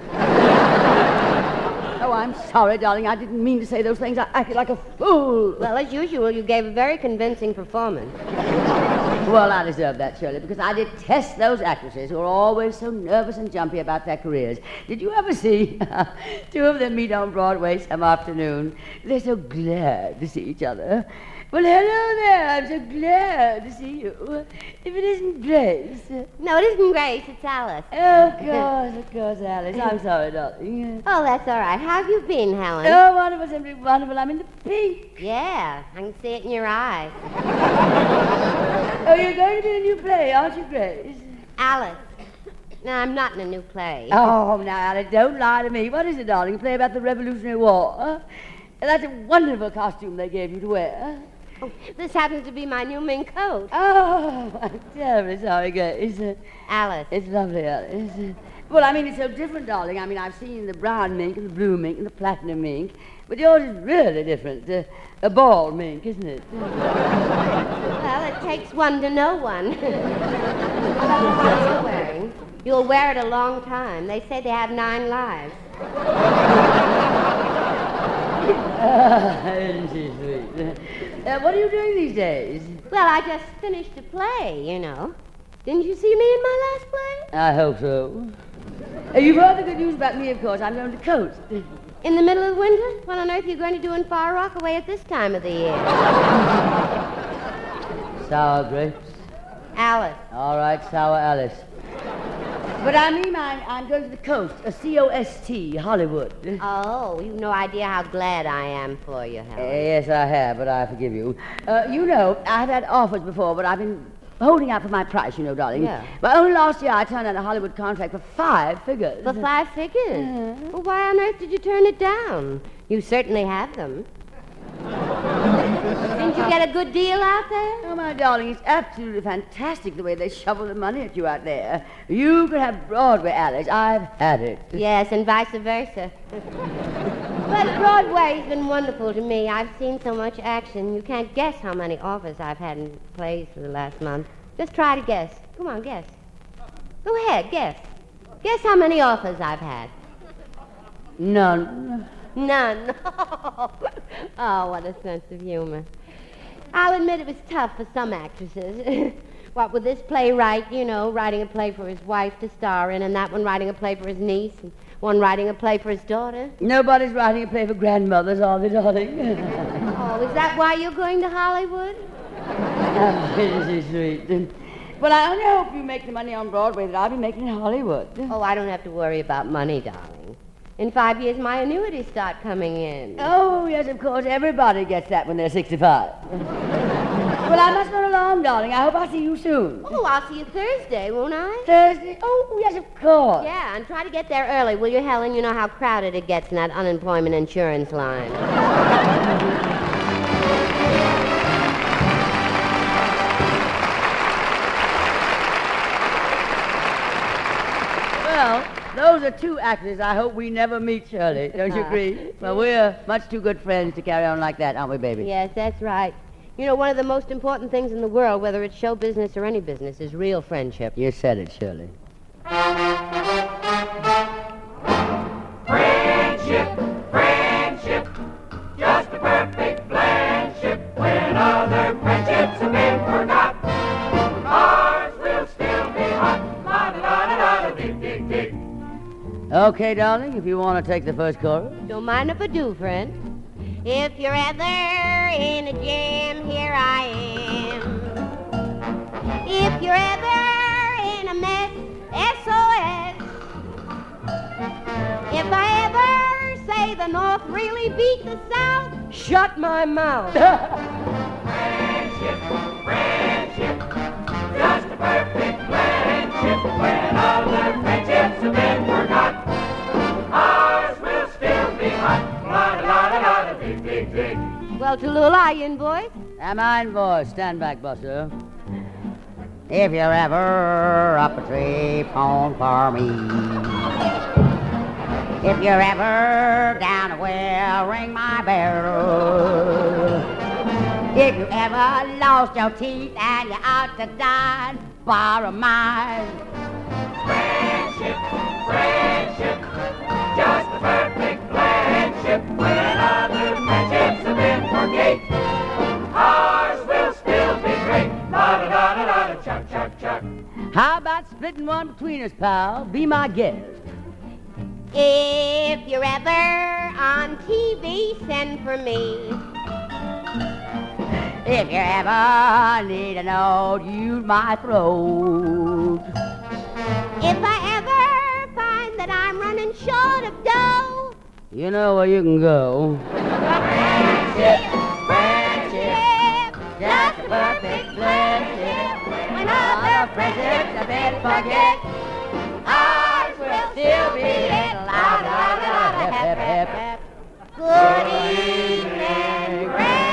Oh, I'm sorry, darling. I didn't mean to say those things. I acted like a fool. Well, as usual, you gave a very convincing performance. Well, I deserve that, Shirley, because I detest those actresses who are always so nervous and jumpy about their careers. Did you ever see two of them meet on Broadway some afternoon? They're so glad to see each other. Well, hello there. I'm so glad to see you. If it isn't Grace. No, it isn't Grace. It's Alice. Of course, Alice. I'm sorry, darling. Oh, that's all right. How have you been, Helen? Oh, wonderful, simply wonderful. I'm in the pink. Yeah, I can see it in your eyes. Oh, you're going to be in a new play, aren't you, Grace? Alice. No, I'm not in a new play. Oh, now, Alice, don't lie to me. What is it, darling? A play about the Revolutionary War? Huh? That's a wonderful costume they gave you to wear. Oh, this happens to be my new mink coat. Oh, I'm terribly sorry, Grace. Alice. It's lovely, Alice. Well, I mean, it's so different, darling. I mean, I've seen the brown mink and the blue mink and the platinum mink, but yours is really different. A bald mink, isn't it? Well, it takes one to know one. What are you wearing? You'll wear it a long time. They say they have 9 lives. Isn't she sweet? What are you doing these days? Well, I just finished a play, you know. Didn't you see me in my last play? I hope so. You've heard the good news about me, of course. I'm going to coast. In the middle of winter? What on earth are you going to do in Far Rockaway at this time of the year? Sour grapes. Alice. All right, sour Alice. But I mean, I'm going to the coast, a C-O-S-T, Hollywood. Oh, you've no idea how glad I am for you, Helen. Yes, I have, but I forgive you. You know, I've had offers before, but I've been holding out for my price, you know, darling. Yeah. But only last year I turned down a Hollywood contract for 5 figures. For 5 figures? Well, why on earth did you turn it down? You certainly have them. Didn't you get a good deal out there? Oh, my darling, it's absolutely fantastic the way they shovel the money at you out there. You could have Broadway, Alice. I've had it. Yes, and vice versa. But Broadway's been wonderful to me. I've seen so much action. You can't guess how many offers I've had in plays for the last month. Just try to guess. Come on, guess. Go ahead, guess. Guess how many offers I've had. None. None. Oh, what a sense of humor. I'll admit it was tough for some actresses. What with this playwright, you know, writing a play for his wife to star in, and that one writing a play for his niece, and one writing a play for his daughter. Nobody's writing a play for grandmothers, are they, darling? Oh, is that why you're going to Hollywood? That's sweet. Well, I only hope you make the money on Broadway that I'll be making in Hollywood. Oh, I don't have to worry about money, darling. In 5 years, my annuities start coming in. Oh, yes, of course. Everybody gets that when they're 65. Well, I must run along, darling. I hope I'll see you soon. Oh, I'll see you Thursday, won't I? Thursday? Oh, yes, of course. Yeah, and try to get there early, will you, Helen? You know how crowded it gets in that unemployment insurance line. Well, those are two actors I hope we never meet, Shirley. Don't you agree? Well, we're much too good friends to carry on like that, aren't we, baby? Yes, that's right. You know, one of the most important things in the world, whether it's show business or any business, is real friendship. You said it, Shirley. Friendship, friendship, just a perfect friendship. When other friendships have been forgot, ours will still be hot. La-da-da-da-da-dig-dig-dig. Okay, darling, if you want to take the first chorus. Don't mind if I do, friend. If you're ever in a jam, here I am. If you're ever in a mess, SOS. If I ever say the North really beat the South, shut my mouth. Friendship, friendship, just a perfect friendship. When other friendships have been forgot, ours will still be hot. La-da-da-da-da-dig-dig-dig. Well, Tallulah, are you in voice? Am I in voice? Stand back, Buster. If you're ever up a tree, phone for me. If you're ever down a well, ring my bell. If you ever lost your teeth and you're out to dine, borrow mine. Friendship, friendship, just a perfect friendship. When other friendships have been forgate, ours will still be great. La-da-da-da-da, chuck. How about splitting one between us, pal? Be my guest. If you're ever on TV, send for me. If you ever need a note, use my throat. If I ever find that I'm running short of dough, You know where you can go. Friendship, friendship, just a perfect friendship. When other friendships have been forget, ours will still be in la-da-da-da-hep-hep-hep. good evening,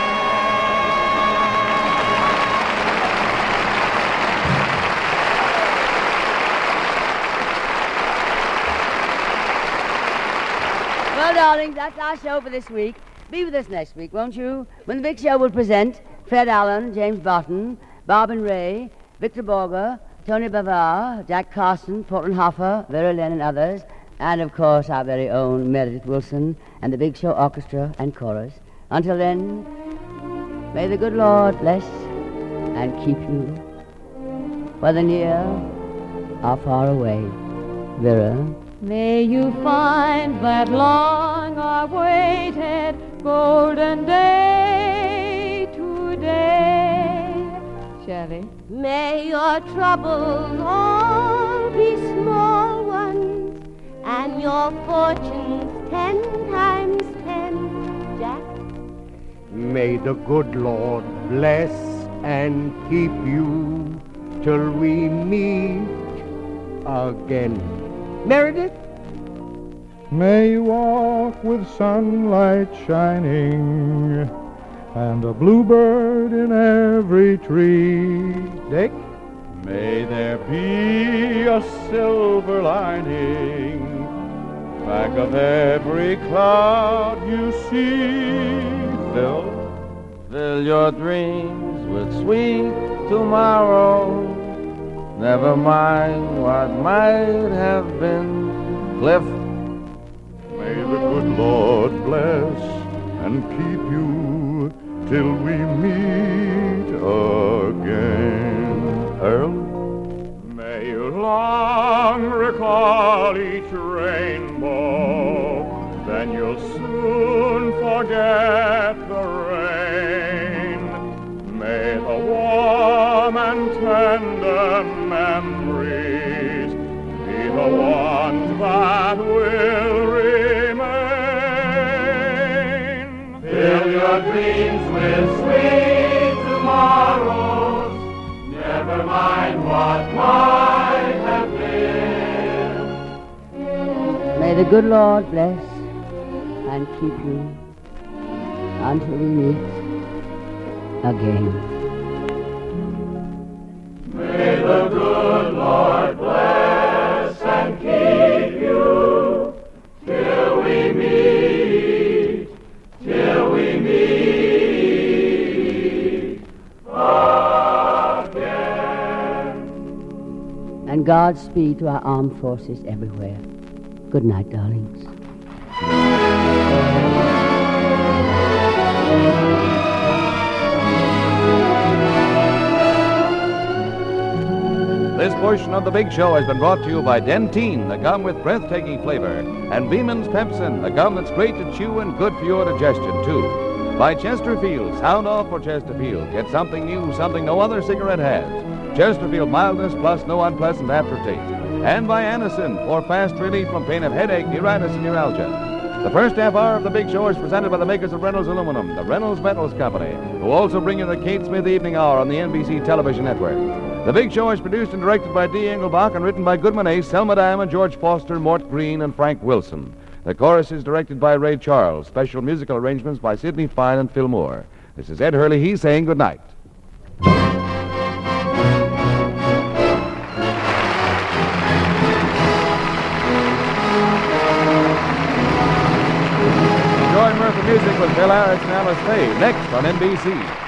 Well, darlings, that's our show for this week. Be with us next week, won't you? When the big show will present Fred Allen, James Barton, Bob and Ray, Victor Borger, Tony Bavar, Jack Carson, Portland Hoffer, Vera Lynn and others, and, of course, our very own Meredith Wilson and the Big Show Orchestra and Chorus. Until then, may the good Lord bless and keep you, whether near or far away. Vera. May you find that long-awaited golden day today. Shelley. May your troubles all be small ones, and your fortunes 10 times 10, Jack. May the good Lord bless and keep you till we meet again. Meredith? May you walk with sunlight shining and a bluebird in every tree. Dick? May there be a silver lining back of every cloud you see. Fill your dreams with sweet tomorrow. Never mind what might have been. Cliff. May the good Lord bless and keep you till we meet again. Earl? May you long recall each rainbow, then you'll soon forget the rain. May the warm and tender memories be the ones that will remain. Fill your dreams with sweet tomorrows. Never mind what might have been. May the good Lord bless and keep you until we meet again. May the good Lord bless and keep you till we meet again. And Godspeed to our armed forces everywhere. Good night, darlings. This portion of The Big Show has been brought to you by Dentyne, the gum with breathtaking flavor, and Beeman's Pepsin, the gum that's great to chew and good for your digestion, too. By Chesterfield, sound off for Chesterfield. Get something new, something no other cigarette has. Chesterfield mildness plus no unpleasant aftertaste. And by Anacin, for fast relief from pain of headache, neuritis, and neuralgia. The first half hour of The Big Show is presented by the makers of Reynolds Aluminum, the Reynolds Metals Company, who also bring you the Kate Smith Evening Hour on the NBC television network. The Big Show is produced and directed by D. Engelbach and written by Goodman Ace, Selma Diamond, George Foster, Mort Green, and Frank Wilson. The chorus is directed by Ray Charles. Special musical arrangements by Sidney Fine and Phil Moore. This is Ed Hurley. He's saying good night. Enjoy Mirth and Music with Bill Harris and Alice Faye next on NBC.